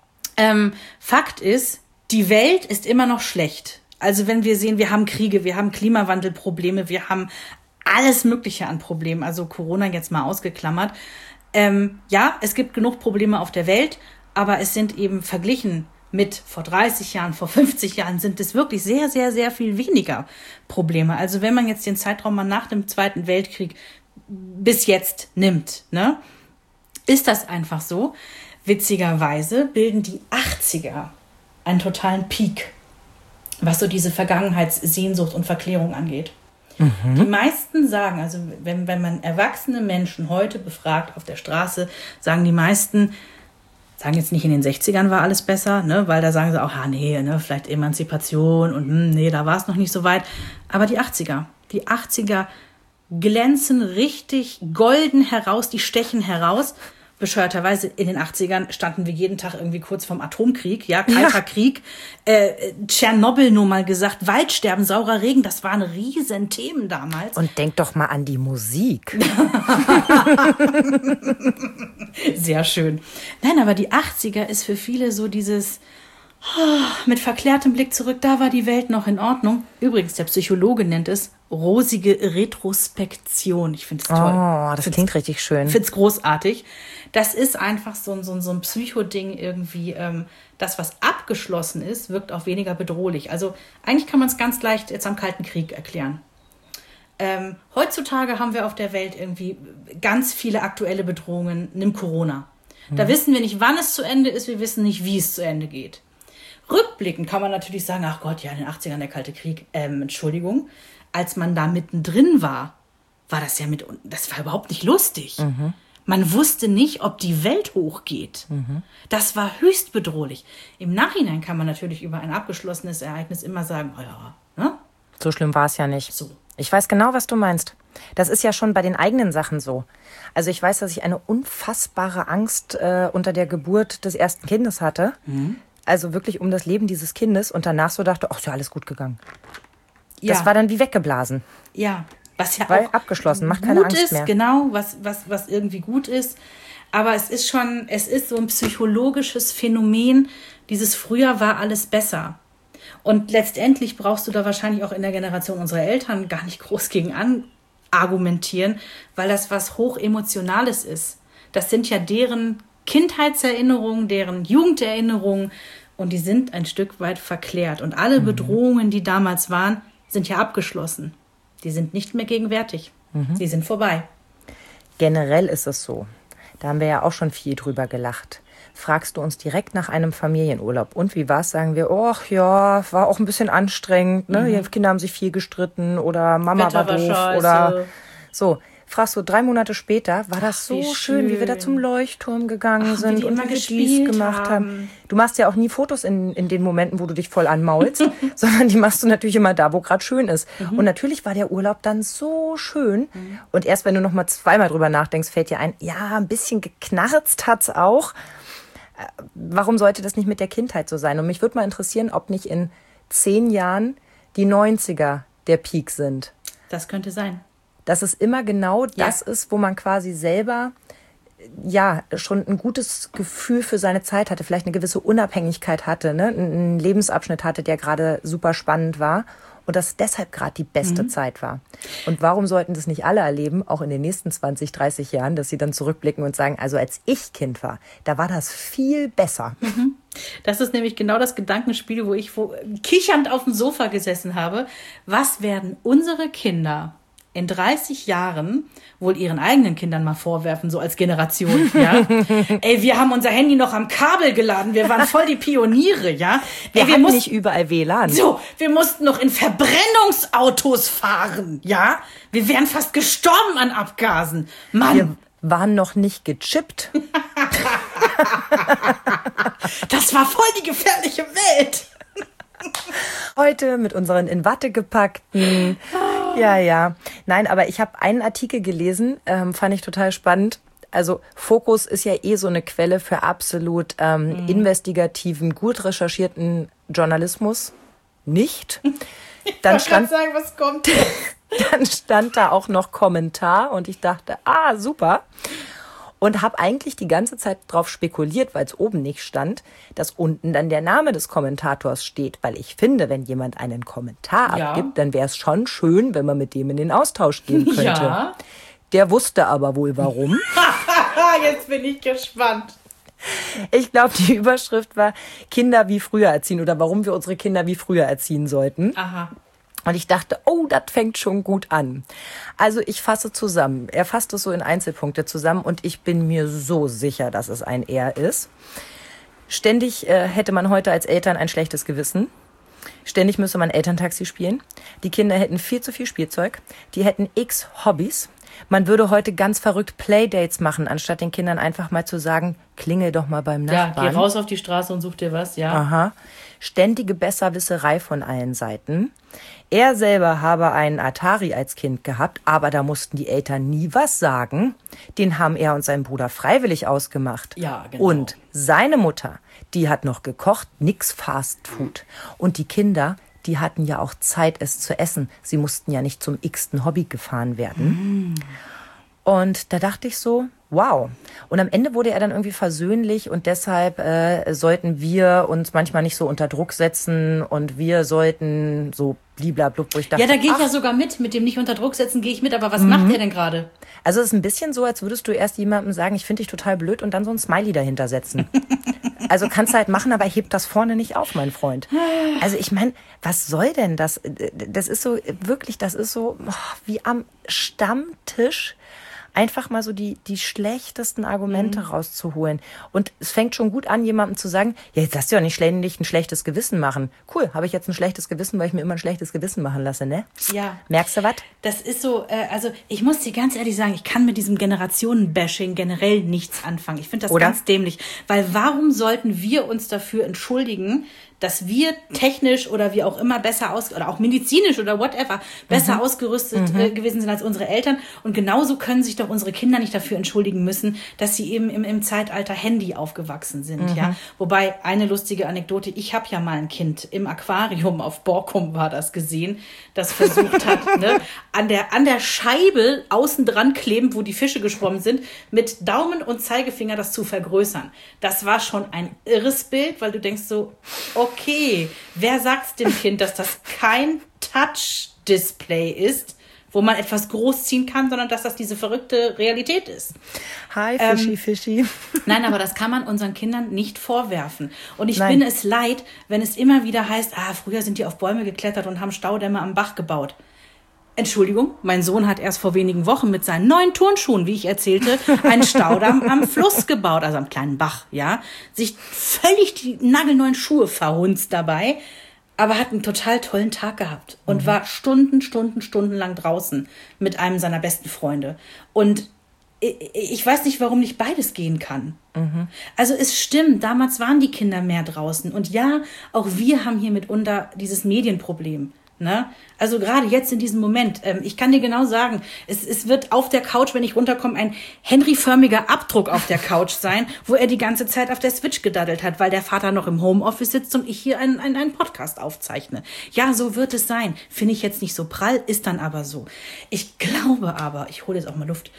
Fakt ist, die Welt ist immer noch schlecht. Also wenn wir sehen, wir haben Kriege, wir haben Klimawandelprobleme, wir haben alles Mögliche an Problemen, also Corona jetzt mal ausgeklammert. Ja, es gibt genug Probleme auf der Welt, aber es sind eben verglichen mit vor 30 Jahren, vor 50 Jahren sind es wirklich sehr, sehr, sehr viel weniger Probleme. Also wenn man jetzt den Zeitraum mal nach dem Zweiten Weltkrieg bis jetzt nimmt, ne, ist das einfach so. Witzigerweise bilden die 80er einen totalen Peak, was so diese Vergangenheitssehnsucht und Verklärung angeht. Die meisten sagen, also wenn man erwachsene Menschen heute befragt auf der Straße, sagen die meisten, sagen jetzt nicht in den 60ern war alles besser, ne, weil da sagen sie auch, ne, vielleicht Emanzipation und nee, da war es noch nicht so weit. Aber die 80er glänzen richtig golden heraus, die stechen heraus. Bescheuerterweise in den 80ern standen wir jeden Tag irgendwie kurz vorm Atomkrieg, ja, kalter Krieg. Tschernobyl nur mal gesagt, Waldsterben, saurer Regen, das waren riesen Themen damals. Und denk doch mal an die Musik. Sehr schön. Nein, aber die 80er ist für viele so dieses mit verklärtem Blick zurück, da war die Welt noch in Ordnung. Übrigens, der Psychologe nennt es rosige Retrospektion. Ich finde es toll. Oh, das klingt richtig schön. Ich finde es großartig. Das ist einfach so ein Psychoding irgendwie. Das, was abgeschlossen ist, wirkt auch weniger bedrohlich. Also eigentlich kann man es ganz leicht jetzt am Kalten Krieg erklären. Heutzutage haben wir auf der Welt irgendwie ganz viele aktuelle Bedrohungen. Nimm Corona. Da wissen wir nicht, wann es zu Ende ist. Wir wissen nicht, wie es zu Ende geht. Rückblickend kann man natürlich sagen, ach Gott, ja, in den 80ern der Kalte Krieg. Entschuldigung. Als man da mittendrin war das das war überhaupt nicht lustig. Man wusste nicht, ob die Welt hochgeht. Das war höchst bedrohlich. Im Nachhinein kann man natürlich über ein abgeschlossenes Ereignis immer sagen, oh ja, ne? So schlimm war es ja nicht. So. Ich weiß genau, was du meinst. Das ist ja schon bei den eigenen Sachen so. Also ich weiß, dass ich eine unfassbare Angst unter der Geburt des ersten Kindes hatte. Also wirklich um das Leben dieses Kindes. Und danach so dachte, ach, ist ja alles gut gegangen. Ja. Das war dann wie weggeblasen. Ja, was ja weil auch abgeschlossen, macht keine Angst ist, mehr. Genau, was irgendwie gut ist. Aber es ist so ein psychologisches Phänomen, dieses früher war alles besser. Und letztendlich brauchst du da wahrscheinlich auch in der Generation unserer Eltern gar nicht groß gegen argumentieren, weil das was Hochemotionales ist. Das sind ja deren Kindheitserinnerungen, deren Jugenderinnerungen und die sind ein Stück weit verklärt. Und alle Bedrohungen, die damals waren, sind ja abgeschlossen. Die sind nicht mehr gegenwärtig. Sie sind vorbei. Generell ist es so. Da haben wir ja auch schon viel drüber gelacht. Fragst du uns direkt nach einem Familienurlaub. Und wie war's? Sagen wir, ach ja, war auch ein bisschen anstrengend. Ne? Die Kinder haben sich viel gestritten oder Mama Wetter war doof. scheiße. Oder so. Fragst du 3 Monate später, war das so schön, wie wir da zum Leuchtturm gegangen sind und wie wir dies gemacht haben. Du machst ja auch nie Fotos in den Momenten, wo du dich voll anmaulst, sondern die machst du natürlich immer da, wo gerade schön ist. Und natürlich war der Urlaub dann so schön. Und erst wenn du noch mal zweimal drüber nachdenkst, fällt dir ein, ja, ein bisschen geknarzt hat's auch. Warum sollte das nicht mit der Kindheit so sein? Und mich würde mal interessieren, ob nicht in 10 Jahren die 90er der Peak sind. Das könnte sein. Dass es immer genau das ist, wo man quasi selber ja schon ein gutes Gefühl für seine Zeit hatte, vielleicht eine gewisse Unabhängigkeit hatte, ne? Einen Lebensabschnitt hatte, der gerade super spannend war und das deshalb gerade die beste Zeit war. Und warum sollten das nicht alle erleben, auch in den nächsten 20, 30 Jahren, dass sie dann zurückblicken und sagen, also als ich Kind war, da war das viel besser. Das ist nämlich genau das Gedankenspiel, wo ich kichernd auf dem Sofa gesessen habe. Was werden unsere Kinder in 30 Jahren wohl ihren eigenen Kindern mal vorwerfen, so als Generation, ja. Ey, wir haben unser Handy noch am Kabel geladen, wir waren voll die Pioniere, ja. Wir hatten nicht überall WLAN. So, wir mussten noch in Verbrennungsautos fahren, ja. Wir wären fast gestorben an Abgasen. Mann. Wir waren noch nicht gechippt. Das war voll die gefährliche Welt. Heute mit unseren in Watte gepackten. Ja. Nein, aber ich habe einen Artikel gelesen, fand ich total spannend. Also Focus ist ja so eine Quelle für absolut investigativen, gut recherchierten Journalismus. Nicht. Dann ich kann sagen, was kommt. Dann stand da auch noch Kommentar und ich dachte, super. Und habe eigentlich die ganze Zeit drauf spekuliert, weil es oben nicht stand, dass unten dann der Name des Kommentators steht. Weil ich finde, wenn jemand einen Kommentar abgibt, dann wäre es schon schön, wenn man mit dem in den Austausch gehen könnte. Ja. Der wusste aber wohl warum. Jetzt bin ich gespannt. Ich glaube, die Überschrift war Kinder wie früher erziehen oder warum wir unsere Kinder wie früher erziehen sollten. Aha. Und ich dachte, das fängt schon gut an. Also ich fasse zusammen. Er fasst es so in Einzelpunkte zusammen und ich bin mir so sicher, dass es ein Er ist. Ständig hätte man heute als Eltern ein schlechtes Gewissen. Ständig müsste man Elterntaxi spielen. Die Kinder hätten viel zu viel Spielzeug. Die hätten x Hobbys. Man würde heute ganz verrückt Playdates machen, anstatt den Kindern einfach mal zu sagen, klingel doch mal beim Nachbarn. Ja, geh raus auf die Straße und such dir was, ja. Aha. Ständige Besserwisserei von allen Seiten. Er selber habe einen Atari als Kind gehabt, aber da mussten die Eltern nie was sagen. Den haben er und sein Bruder freiwillig ausgemacht. Ja, genau. Und seine Mutter, die hat noch gekocht, nix Fast Food. Und die Kinder, die hatten ja auch Zeit, es zu essen. Sie mussten ja nicht zum x-ten Hobby gefahren werden. Und da dachte ich so, wow. Und am Ende wurde er dann irgendwie versöhnlich und deshalb sollten wir uns manchmal nicht so unter Druck setzen und wir sollten so bliblablub, wo ich dachte, ja, da gehe ich ja sogar mit dem nicht unter Druck setzen, gehe ich mit, aber was macht er denn gerade? Also es ist ein bisschen so, als würdest du erst jemandem sagen, ich finde dich total blöd und dann so ein Smiley dahinter setzen. Also kannst du halt machen, aber heb das vorne nicht auf, mein Freund. Also ich meine, was soll denn das? Das ist so, wirklich, das ist so wie am Stammtisch einfach mal so die schlechtesten Argumente rauszuholen. Und es fängt schon gut an, jemandem zu sagen, ja, jetzt hast du ja nicht ständig ein schlechtes Gewissen machen. Cool, habe ich jetzt ein schlechtes Gewissen, weil ich mir immer ein schlechtes Gewissen machen lasse, ne? Ja. Merkst du was? Das ist so, also ich muss dir ganz ehrlich sagen, ich kann mit diesem Generationen-Bashing generell nichts anfangen. Ich finde das ganz dämlich. Weil warum sollten wir uns dafür entschuldigen, dass wir technisch oder wie auch immer besser oder auch medizinisch oder whatever besser ausgerüstet gewesen sind als unsere Eltern. Und genauso können sich doch unsere Kinder nicht dafür entschuldigen müssen, dass sie eben im Zeitalter Handy aufgewachsen sind. Ja, wobei eine lustige Anekdote, ich habe ja mal ein Kind im Aquarium auf Borkum war das gesehen, das versucht hat, ne, an der Scheibe außen dran klebend, wo die Fische geschwommen sind, mit Daumen und Zeigefinger das zu vergrößern. Das war schon ein irres Bild, weil du denkst so, okay, wer sagt dem Kind, dass das kein Touch-Display ist, wo man etwas großziehen kann, sondern dass das diese verrückte Realität ist. Hi, Fischi. Nein, aber das kann man unseren Kindern nicht vorwerfen. Und ich bin es leid, wenn es immer wieder heißt, früher sind die auf Bäume geklettert und haben Staudämme am Bach gebaut. Entschuldigung, mein Sohn hat erst vor wenigen Wochen mit seinen neuen Turnschuhen, wie ich erzählte, einen Staudamm am Fluss gebaut, also am kleinen Bach, ja. Sich völlig die nagelneuen Schuhe verhunzt dabei, aber hat einen total tollen Tag gehabt und war stundenlang draußen mit einem seiner besten Freunde. Und ich weiß nicht, warum nicht beides gehen kann. Also es stimmt, damals waren die Kinder mehr draußen. Und ja, auch wir haben hier mitunter dieses Medienproblem. Ne? Also gerade jetzt in diesem Moment, ich kann dir genau sagen, es wird auf der Couch, wenn ich runterkomme, ein Henry-förmiger Abdruck auf der Couch sein, wo er die ganze Zeit auf der Switch gedaddelt hat, weil der Vater noch im Homeoffice sitzt und ich hier einen Podcast aufzeichne. Ja, so wird es sein. Finde ich jetzt nicht so prall, ist dann aber so. Ich glaube aber, ich hole jetzt auch mal Luft,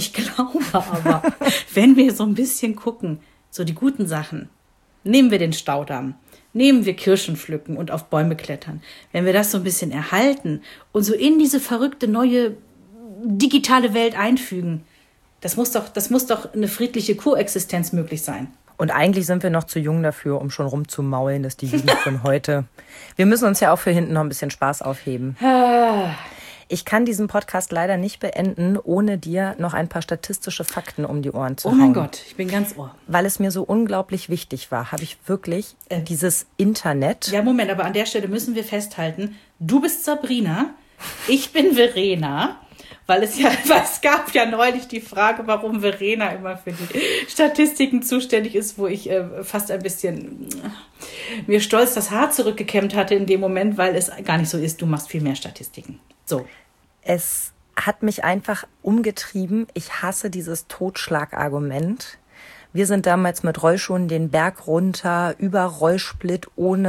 wenn wir so ein bisschen gucken, so die guten Sachen, nehmen wir den Staudamm, nehmen wir Kirschen pflücken und auf Bäume klettern. Wenn wir das so ein bisschen erhalten und so in diese verrückte neue digitale Welt einfügen, das muss doch eine friedliche Koexistenz möglich sein. Und eigentlich sind wir noch zu jung dafür, um schon rumzumaulen, dass die Jugend von heute... Wir müssen uns ja auch für hinten noch ein bisschen Spaß aufheben. Ich kann diesen Podcast leider nicht beenden, ohne dir noch ein paar statistische Fakten um die Ohren zu hauen. Oh mein Gott, ich bin ganz ohr. Weil es mir so unglaublich wichtig war, habe ich wirklich dieses Internet. Ja, Moment, aber an der Stelle müssen wir festhalten, du bist Sabrina, ich bin Verena, weil es gab ja neulich die Frage, warum Verena immer für die Statistiken zuständig ist, wo ich fast ein bisschen mir stolz das Haar zurückgekämmt hatte in dem Moment, weil es gar nicht so ist, du machst viel mehr Statistiken. So. Es hat mich einfach umgetrieben. Ich hasse dieses Totschlagargument. Wir sind damals mit Rollschuhen den Berg runter, über Rollsplit,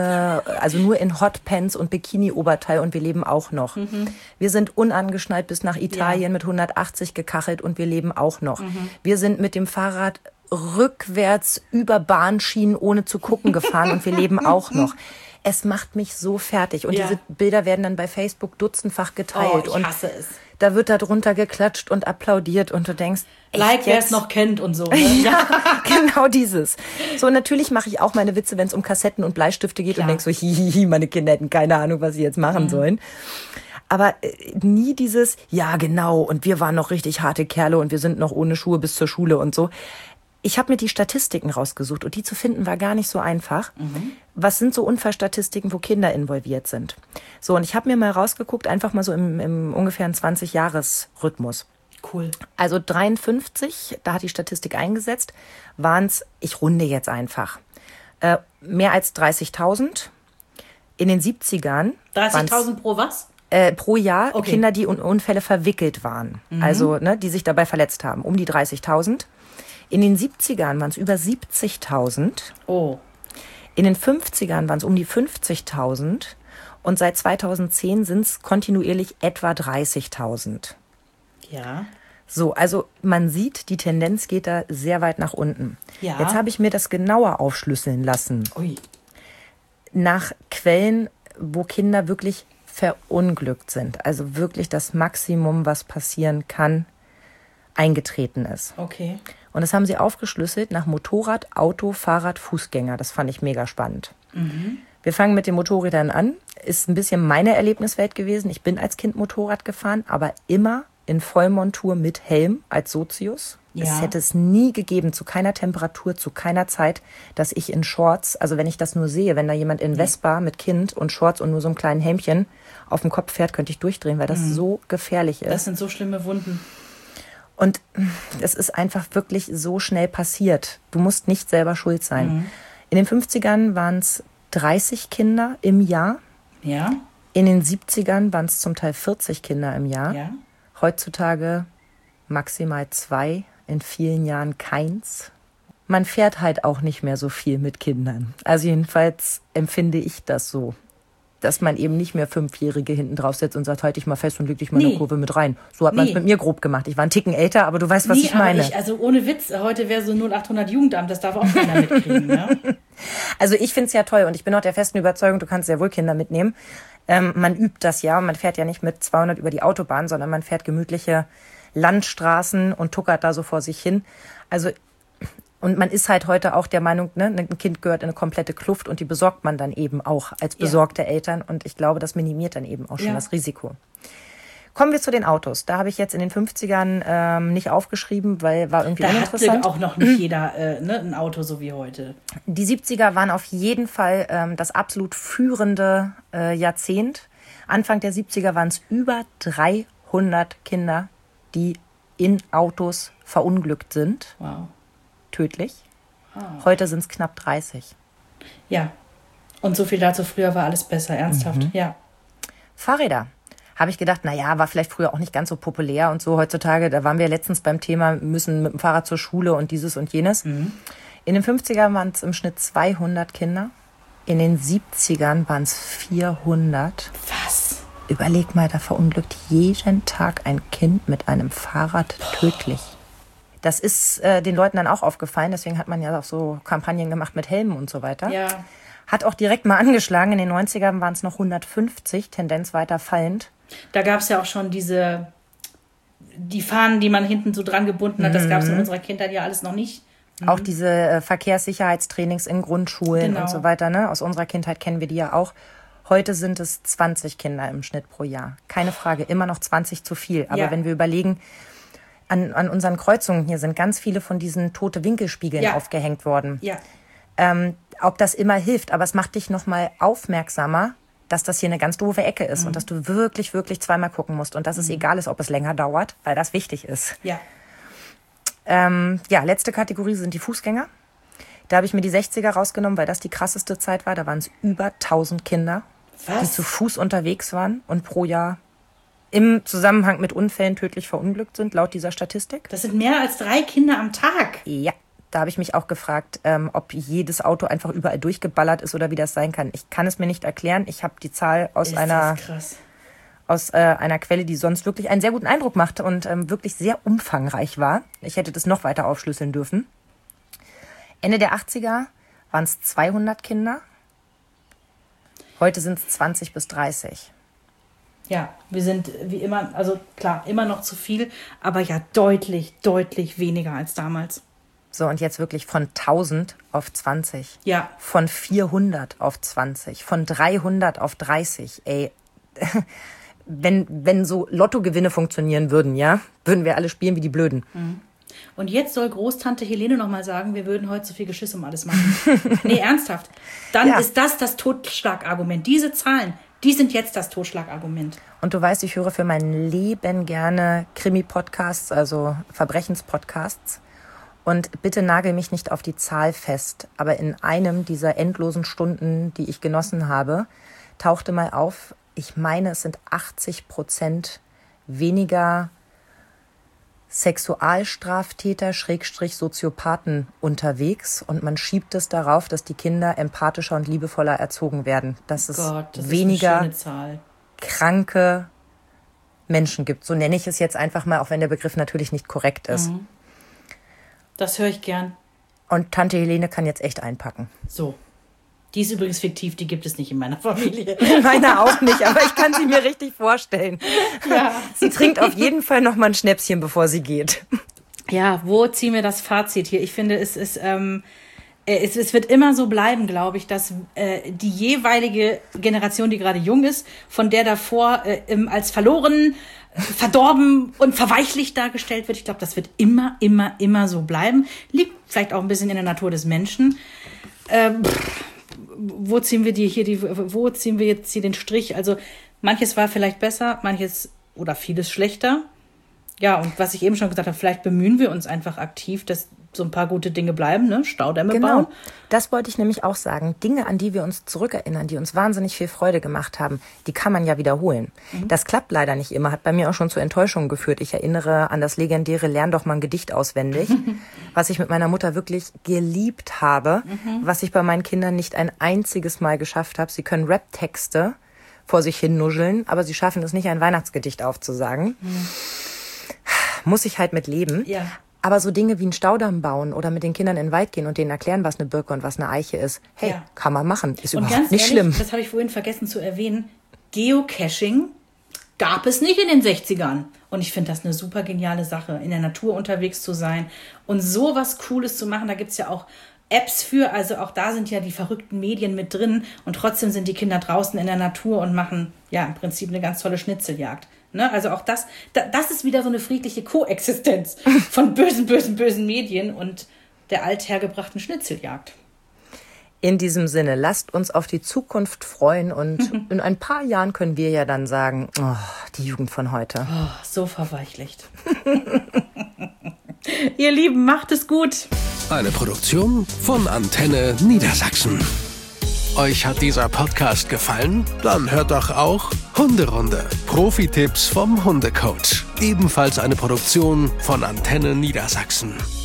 also nur in Hotpants und Bikini-Oberteil und wir leben auch noch. Wir sind unangeschnallt bis nach Italien mit 180 gekachelt und wir leben auch noch. Wir sind mit dem Fahrrad rückwärts über Bahnschienen ohne zu gucken gefahren und wir leben auch noch. Es macht mich so fertig. Und diese Bilder werden dann bei Facebook dutzendfach geteilt. Oh, ich hasse es. Da wird da drunter geklatscht und applaudiert und du denkst, like, wer es noch kennt und so. Ne? Ja, genau dieses. So, natürlich mache ich auch meine Witze, wenn es um Kassetten und Bleistifte geht und denk so, hihihi, meine Kinder hätten keine Ahnung, was sie jetzt machen sollen. Aber nie dieses, ja genau, und wir waren noch richtig harte Kerle und wir sind noch ohne Schuhe bis zur Schule und so. Ich habe mir die Statistiken rausgesucht und die zu finden war gar nicht so einfach. Was sind so Unfallstatistiken, wo Kinder involviert sind? So, und ich habe mir mal rausgeguckt, einfach mal so im ungefähr 20-Jahres-Rhythmus. Cool. Also 53, da hat die Statistik eingesetzt, waren es, ich runde jetzt einfach, mehr als 30.000. In den 70ern 30.000 pro was? Pro Jahr Okay. Kinder, die in Unfälle verwickelt waren. Also die sich dabei verletzt haben, um die 30.000. In den 70ern waren es über 70.000. Oh. In den 50ern waren es um die 50.000. Und seit 2010 sind es kontinuierlich etwa 30.000. Ja. So, also man sieht, die Tendenz geht da sehr weit nach unten. Ja. Jetzt habe ich mir das genauer aufschlüsseln lassen. Ui. Nach Quellen, wo Kinder wirklich verunglückt sind. Also wirklich das Maximum, was passieren kann, eingetreten ist. Okay. Und das haben sie aufgeschlüsselt nach Motorrad, Auto, Fahrrad, Fußgänger. Das fand ich mega spannend. Wir fangen mit den Motorrädern an. Ist ein bisschen meine Erlebniswelt gewesen. Ich bin als Kind Motorrad gefahren, aber immer in Vollmontur mit Helm als Sozius. Ja. Es hätte es nie gegeben, zu keiner Temperatur, zu keiner Zeit, dass ich in Shorts, also wenn ich das nur sehe, wenn da jemand in Vespa mit Kind und Shorts und nur so einem kleinen Helmchen auf dem Kopf fährt, könnte ich durchdrehen, weil das so gefährlich ist. Das sind so schlimme Wunden. Und es ist einfach wirklich so schnell passiert. Du musst nicht selber schuld sein. In den 50ern waren es 30 Kinder im Jahr. Ja. In den 70ern waren es zum Teil 40 Kinder im Jahr. Ja. Heutzutage maximal 2, in vielen Jahren keins. Man fährt halt auch nicht mehr so viel mit Kindern. Also jedenfalls empfinde ich das so. Dass man eben nicht mehr 5-Jährige hinten drauf setzt und sagt, halt dich mal fest und leg dich mal in eine Kurve mit rein. So hat man es mit mir grob gemacht. Ich war einen Ticken älter, aber du weißt, was ich meine. Aber also ohne Witz, heute wäre so 0800 Jugendamt, das darf auch keiner mitkriegen. Ne? Also ich finde es ja toll und ich bin auch der festen Überzeugung, du kannst sehr wohl Kinder mitnehmen. Man übt das ja, man fährt ja nicht mit 200 über die Autobahn, sondern man fährt gemütliche Landstraßen und tuckert da so vor sich hin. Also und man ist halt heute auch der Meinung, ne, ein Kind gehört in eine komplette Kluft und die besorgt man dann eben auch als besorgte Eltern. Und ich glaube, das minimiert dann eben auch schon das Risiko. Kommen wir zu den Autos. Da habe ich jetzt in den 50ern nicht aufgeschrieben, weil war irgendwie uninteressant. Da hatte auch noch nicht jeder ein Auto so wie heute. Die 70er waren auf jeden Fall das absolut führende Jahrzehnt. Anfang der 70er waren es über 300 Kinder, die in Autos verunglückt sind. Wow. Tödlich. Heute sind es knapp 30. Ja. Und so viel dazu, früher war alles besser, ernsthaft. Ja. Fahrräder. Habe ich gedacht, naja, war vielleicht früher auch nicht ganz so populär und so. Heutzutage, da waren wir letztens beim Thema, müssen mit dem Fahrrad zur Schule und dieses und jenes. In den 50ern waren es im Schnitt 200 Kinder. In den 70ern waren es 400. Was? Überleg mal, da verunglückt jeden Tag ein Kind mit einem Fahrrad tödlich. Das ist den Leuten dann auch aufgefallen. Deswegen hat man ja auch so Kampagnen gemacht mit Helmen und so weiter. Ja. Hat auch direkt mal angeschlagen. In den 90ern waren es noch 150, Tendenz weiter fallend. Da gab es ja auch schon die Fahnen, die man hinten so dran gebunden hat. Das gab es in unserer Kindheit ja alles noch nicht. Auch diese Verkehrssicherheitstrainings in Grundschulen Genau. und so weiter. Ne? Aus unserer Kindheit kennen wir die ja auch. Heute sind es 20 Kinder im Schnitt pro Jahr. Keine Frage, immer noch 20 zu viel. Aber wenn wir überlegen, an unseren Kreuzungen hier sind ganz viele von diesen Tote-Winkelspiegeln aufgehängt worden. Ja. Ob das immer hilft, aber es macht dich noch mal aufmerksamer, dass das hier eine ganz doofe Ecke ist und dass du wirklich, wirklich zweimal gucken musst und dass es egal ist, ob es länger dauert, weil das wichtig ist. Ja. Letzte Kategorie sind die Fußgänger. Da habe ich mir die 60er rausgenommen, weil das die krasseste Zeit war. Da waren es über 1000 Kinder, die zu Fuß unterwegs waren und pro Jahr im Zusammenhang mit Unfällen tödlich verunglückt sind, laut dieser Statistik. Das sind mehr als 3 Kinder am Tag. Ja, da habe ich mich auch gefragt, ob jedes Auto einfach überall durchgeballert ist oder wie das sein kann. Ich kann es mir nicht erklären. Ich habe die Zahl aus einer Quelle, die sonst wirklich einen sehr guten Eindruck macht und wirklich sehr umfangreich war. Ich hätte das noch weiter aufschlüsseln dürfen. Ende der 80er waren es 200 Kinder. Heute sind es 20 bis 30. Ja, wir sind wie immer, also klar, immer noch zu viel, aber ja deutlich, deutlich weniger als damals. So, und jetzt wirklich von 1000 auf 20. Ja. Von 400 auf 20. Von 300 auf 30. Ey, wenn so Lottogewinne funktionieren würden, ja, würden wir alle spielen wie die Blöden. Mhm. Und jetzt soll Großtante Helene noch mal sagen, wir würden heute so viel Geschiss um alles machen. Nee, ernsthaft. Dann ist das Totschlagargument. Diese Zahlen, die sind jetzt das Totschlagargument. Und du weißt, ich höre für mein Leben gerne Krimi-Podcasts, also Verbrechenspodcasts. Und bitte nagel mich nicht auf die Zahl fest, aber in einem dieser endlosen Stunden, die ich genossen habe, tauchte mal auf, ich meine, es sind 80% weniger Sexualstraftäter, Soziopathen unterwegs und man schiebt es darauf, dass die Kinder empathischer und liebevoller erzogen werden. Dass es weniger kranke Menschen gibt. So nenne ich es jetzt einfach mal, auch wenn der Begriff natürlich nicht korrekt ist. Mhm. Das höre ich gern. Und Tante Helene kann jetzt echt einpacken. So. Die ist übrigens fiktiv, die gibt es nicht in meiner Familie. Meiner auch nicht, aber ich kann sie mir richtig vorstellen. Ja. Sie trinkt auf jeden Fall noch mal ein Schnäpschen, bevor sie geht. Ja, wo ziehen wir das Fazit hier? Ich finde, es wird immer so bleiben, glaube ich, dass die jeweilige Generation, die gerade jung ist, von der davor als verloren, verdorben und verweichlicht dargestellt wird. Ich glaube, das wird immer, immer, immer so bleiben. Liegt vielleicht auch ein bisschen in der Natur des Menschen. Wo ziehen wir jetzt hier den Strich? Also manches war vielleicht besser, manches oder vieles schlechter. Ja, und was ich eben schon gesagt habe, vielleicht bemühen wir uns einfach aktiv, dass so ein paar gute Dinge bleiben, ne? Staudämme bauen. Das wollte ich nämlich auch sagen. Dinge, an die wir uns zurückerinnern, die uns wahnsinnig viel Freude gemacht haben, die kann man ja wiederholen. Mhm. Das klappt leider nicht immer, hat bei mir auch schon zu Enttäuschungen geführt. Ich erinnere an das legendäre Lern doch mal ein Gedicht auswendig, was ich mit meiner Mutter wirklich geliebt habe, was ich bei meinen Kindern nicht ein einziges Mal geschafft habe. Sie können Rap-Texte vor sich hin nuscheln, aber sie schaffen es nicht, ein Weihnachtsgedicht aufzusagen. Mhm. Muss ich halt mit leben. Ja. Aber so Dinge wie einen Staudamm bauen oder mit den Kindern in den Wald gehen und denen erklären, was eine Birke und was eine Eiche ist, hey, kann man machen. Ist und überhaupt nicht schlimm. Das habe ich vorhin vergessen zu erwähnen. Geocaching gab es nicht in den 60ern. Und ich finde das eine super geniale Sache, in der Natur unterwegs zu sein und so was Cooles zu machen. Da gibt es ja auch Apps für, also auch da sind ja die verrückten Medien mit drin und trotzdem sind die Kinder draußen in der Natur und machen ja im Prinzip eine ganz tolle Schnitzeljagd. Ne? Also auch das ist wieder so eine friedliche Koexistenz von bösen Medien und der althergebrachten Schnitzeljagd. In diesem Sinne, lasst uns auf die Zukunft freuen und in ein paar Jahren können wir ja dann sagen, oh, die Jugend von heute. Oh, so verweichlicht. Ihr Lieben, macht es gut. Eine Produktion von Antenne Niedersachsen. Euch hat dieser Podcast gefallen? Dann hört doch auch Hunderunde. Profi-Tipps vom Hundecoach. Ebenfalls eine Produktion von Antenne Niedersachsen.